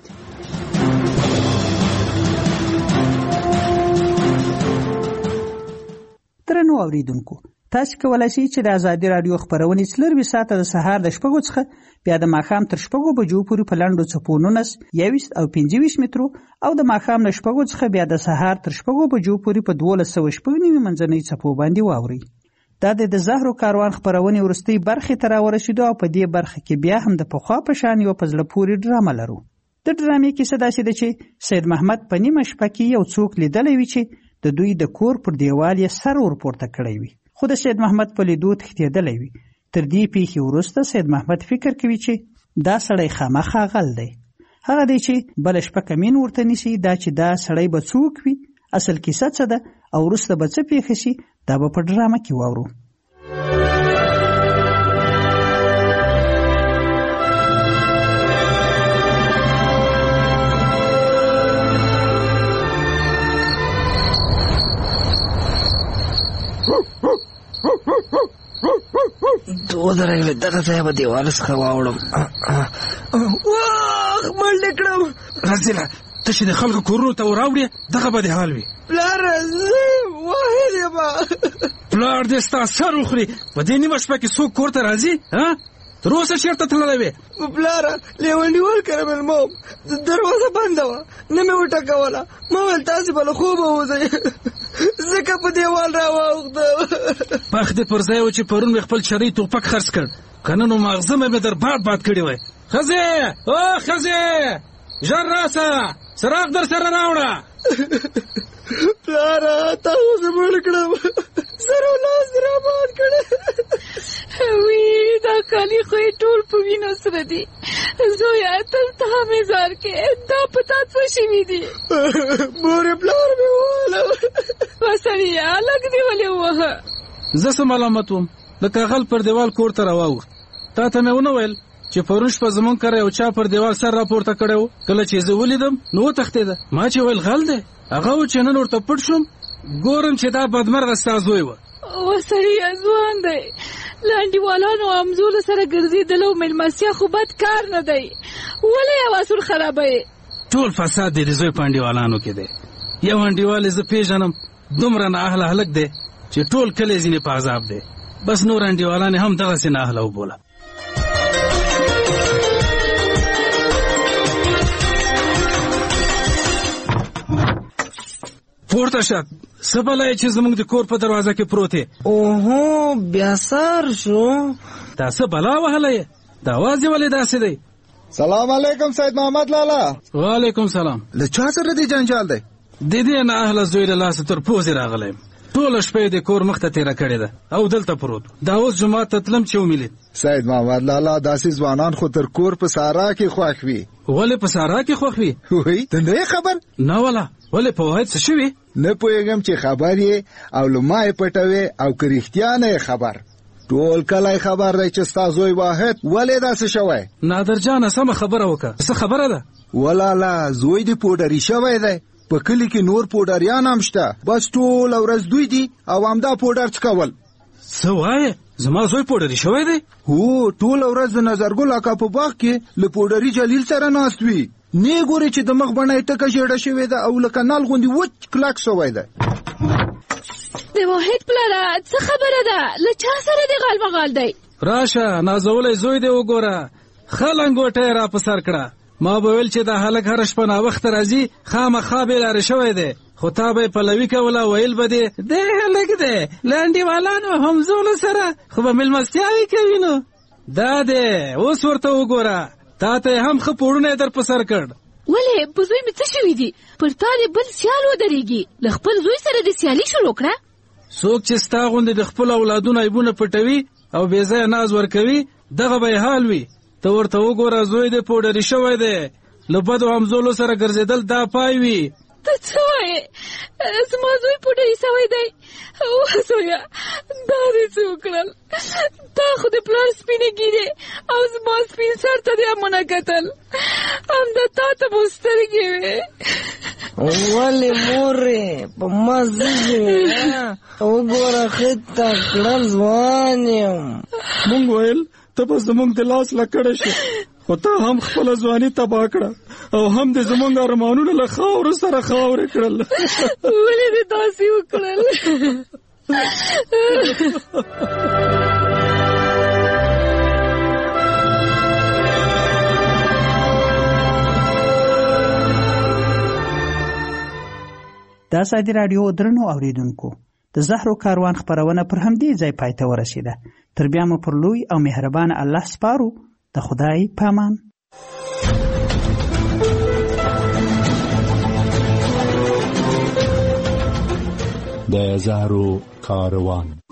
درنو اوریدونکو، تاسو کولای شئ چې د ازادي رادیو خبرونه څلروي ساعته د سهار د شپږو څخه بیا د ماښام تر شپږو بجو پورې په لنډو څپو نولس، یوویشت او پنځه ویشت مترو او د ماښام له شپږو څخه بیا د سهار تر شپږو بجو پورې په دولس سوه شپږ نوي منځنۍ څپو باندې واورئ. دا د زهرو کاروان خبرونې وروستۍ برخې ته راورسېدو او په دې برخه کې بیا هم د پخوا په شان یو په زړه پورې ډرامه لرو. د ډرامې کیسه داسې ده چې سید محمد په نیمه شپه کې یو څوک لیدلی وي چې د دوی د کور پر دیوال یې سر ورپورته کړی وي، خو د سید محمد په لیدو تښتېدلی وي. تر دې پیښې وروسته سید محمد فکر کوي چې دا سړی خامخا غل دی. هغه دی چې بله شپه کمین ورته نیسي، دا چې دا سړی به څوک وي، اصل کیسه څه ده او وروسته به څه پیښه شي، دا به په ډرامه کې واورو. دو درګله دغه ځای به دیوال څخه واوړم. واه مړ کړم. راځه ته چې د خلکو کورونو ته وراوړې دغه به د حال وي. پلار زه واهل یم. پلار دې ستا سر وخوري. په دې نیمه شپه کې څوک کور ته راځي؟ ها تر اوسه چېرته تللی وې؟ پلار لیونډیوال کرمل موم دروازه بنده وه، نه مې وټکوله. ما ویل تاسې به له خوبه وځئ، ځکه په دیوال راواوښتم. بخت دې پر ځای و چې پرون مې خپل چرۍ توپک خرڅ کړ، که نه نو ماغزه مې در باد باد کړی وی. ښځې او ښځې ژر راسه، څراغ در سره راوړه. پلاره تا اوسه مړ کړم، سر و لاس را مات کړی. وی دا کالي خو یې ټول په وینو سره دي. زویه دلته مې ځار کې دا په تا څه شوي دي؟ مورې پلار مې وواله. وسړیه لږ دې ولې ووهه؟ زه څه ملامت وم؟ لکه غل پر دیوال کور ته راواوښت. تا ته مې ونه ویل چې پرون شپه زمونږ کره یو چا پر دیوال سر راپورته کړی و؟ کله چې زه ولیدم نو وتښتېده. ما چې ویل غل دی، هغه و چې نن ورته پټ شوم، ګورم چې دا بدمرغه ستا زوی و. وسړیه ځوان دی، له انډیوالانو او همزولو سره ګرځېدل او مېلمستیا خو بد کار نه دی، ولې یو اصول خرابوې؟ ټول فساد دی د زوی په انډیوالانو کې دی. یو انډیوال زه پېژنم، دومره نااهله هلک دی چې ټول کلی ځینې په عذاب دی. بس نور انډیوالان هم دغسې نااهله وبوله. پورته شه، څه بلا یې چې زموږ د کور په دروازه کې پروت یې؟ اوهو بیا سار شو. دا څه بلا وهلی یې؟ دا اواز یې ولې داسې دی؟ سلام علیکم سید محمد لالا. وعلیکم سلام. له چا سره دې جنجال دی؟ د دې نااهله زوی له لاسه تر پوزې راغلی یم. ټوله شپه یې د کور مخ ته تېره کړې ده او دلته پروت. دا اوس جومات ته تلم چې ومې لید. سید محمد لالا داسې ځوانان خو تر کور په سارا کې خوښ وي. ولې په سارا کې خوښ وي؟ وایي ته نه یې خبر؟ نه ولا. ولې په وحید څه شوي؟ نه پوهېږم چې خبر یې او له ما یې پټوې او که رښتیا نه یې خبر. ټول کلی خبر دی چې ستا زوی واحد ولې داسې شوی. نادرجانه سمه خبره وکړه. څه خبره ده؟ ولالا زوی دې پوډري شوی دی. په کلي کې نور پوډریان هم شته، بس ټول ورځ دوی دي او همدا پوډر څکول. څه وایې؟ زما زوی پوډري شوی دی؟ هو ټول ورځ د نظرګل اکا په باغ کې له پوډري جلیل سره ناست وي. نه ګوري چې د مخ بڼه یې ټکه ژېړه شوې ده او لکه نل غوندې وچ کلک شوی دی. د واحد پلاره څه خبره ده؟ له چا سره دې غال مغال دی؟ راشه نازولی زوی دی وګوره. ښه لنګوټه یې را په سر کړه. ما به ویل چې دا هلک هره شپه ناوخته راځي، خامخا بې لارې شوی دی، خو تا به یې پلوي کوله، ویل به دې دی هلک دی له انډیوالانو همزولو سره خو به مېلمستیاوې کوي. نو دا دی اوس ورته وګوره، تا ته یې هم ښه پوړونه یې در په سر کړ. ولې په زوی مې څه شوي دي؟ پر تا دې بل سیال ودرېږي، له خپل زوی سره دې سیالي شروع کړه. څوک چې ستا غوندې د خپلو اولادونو عیبونه پټوي او بې ځایه ناز ورکوي، دغه به یې حال وي. ته ورته وګوره زوی دې پوډري شوی دی، له بدو همزولو سره ګرځېدل دا پای وي. ته څه وایې؟ زما زوی پوډۍ سوی دی. وزویه دا دې څه وکړل؟ تا خو د پلار سپینې ږیرې او زما سپین سر ته دې هم ونه کتل. همدا تا ته مو سترګې وې. ولې مورې په ما زیږې وګوره ښه تکړه ځوان یم. مونږ ویل ته به زمونږ د لاس لکړه شي، خو تا هم خپله ځواني تباه کړه او هم د زمونږ ارمانونه له خاورو سره خاورې کړل. ولې دې داسې وکړل؟ د ازادي راډیو درنو اوریدونکو، د زهرو کاروان خپرونه پر همدې ځای پای ته ورسېده. تر بیا مو پر لوی او مهربان الله سپارو. د خدای پامان. د زهرو کاروان.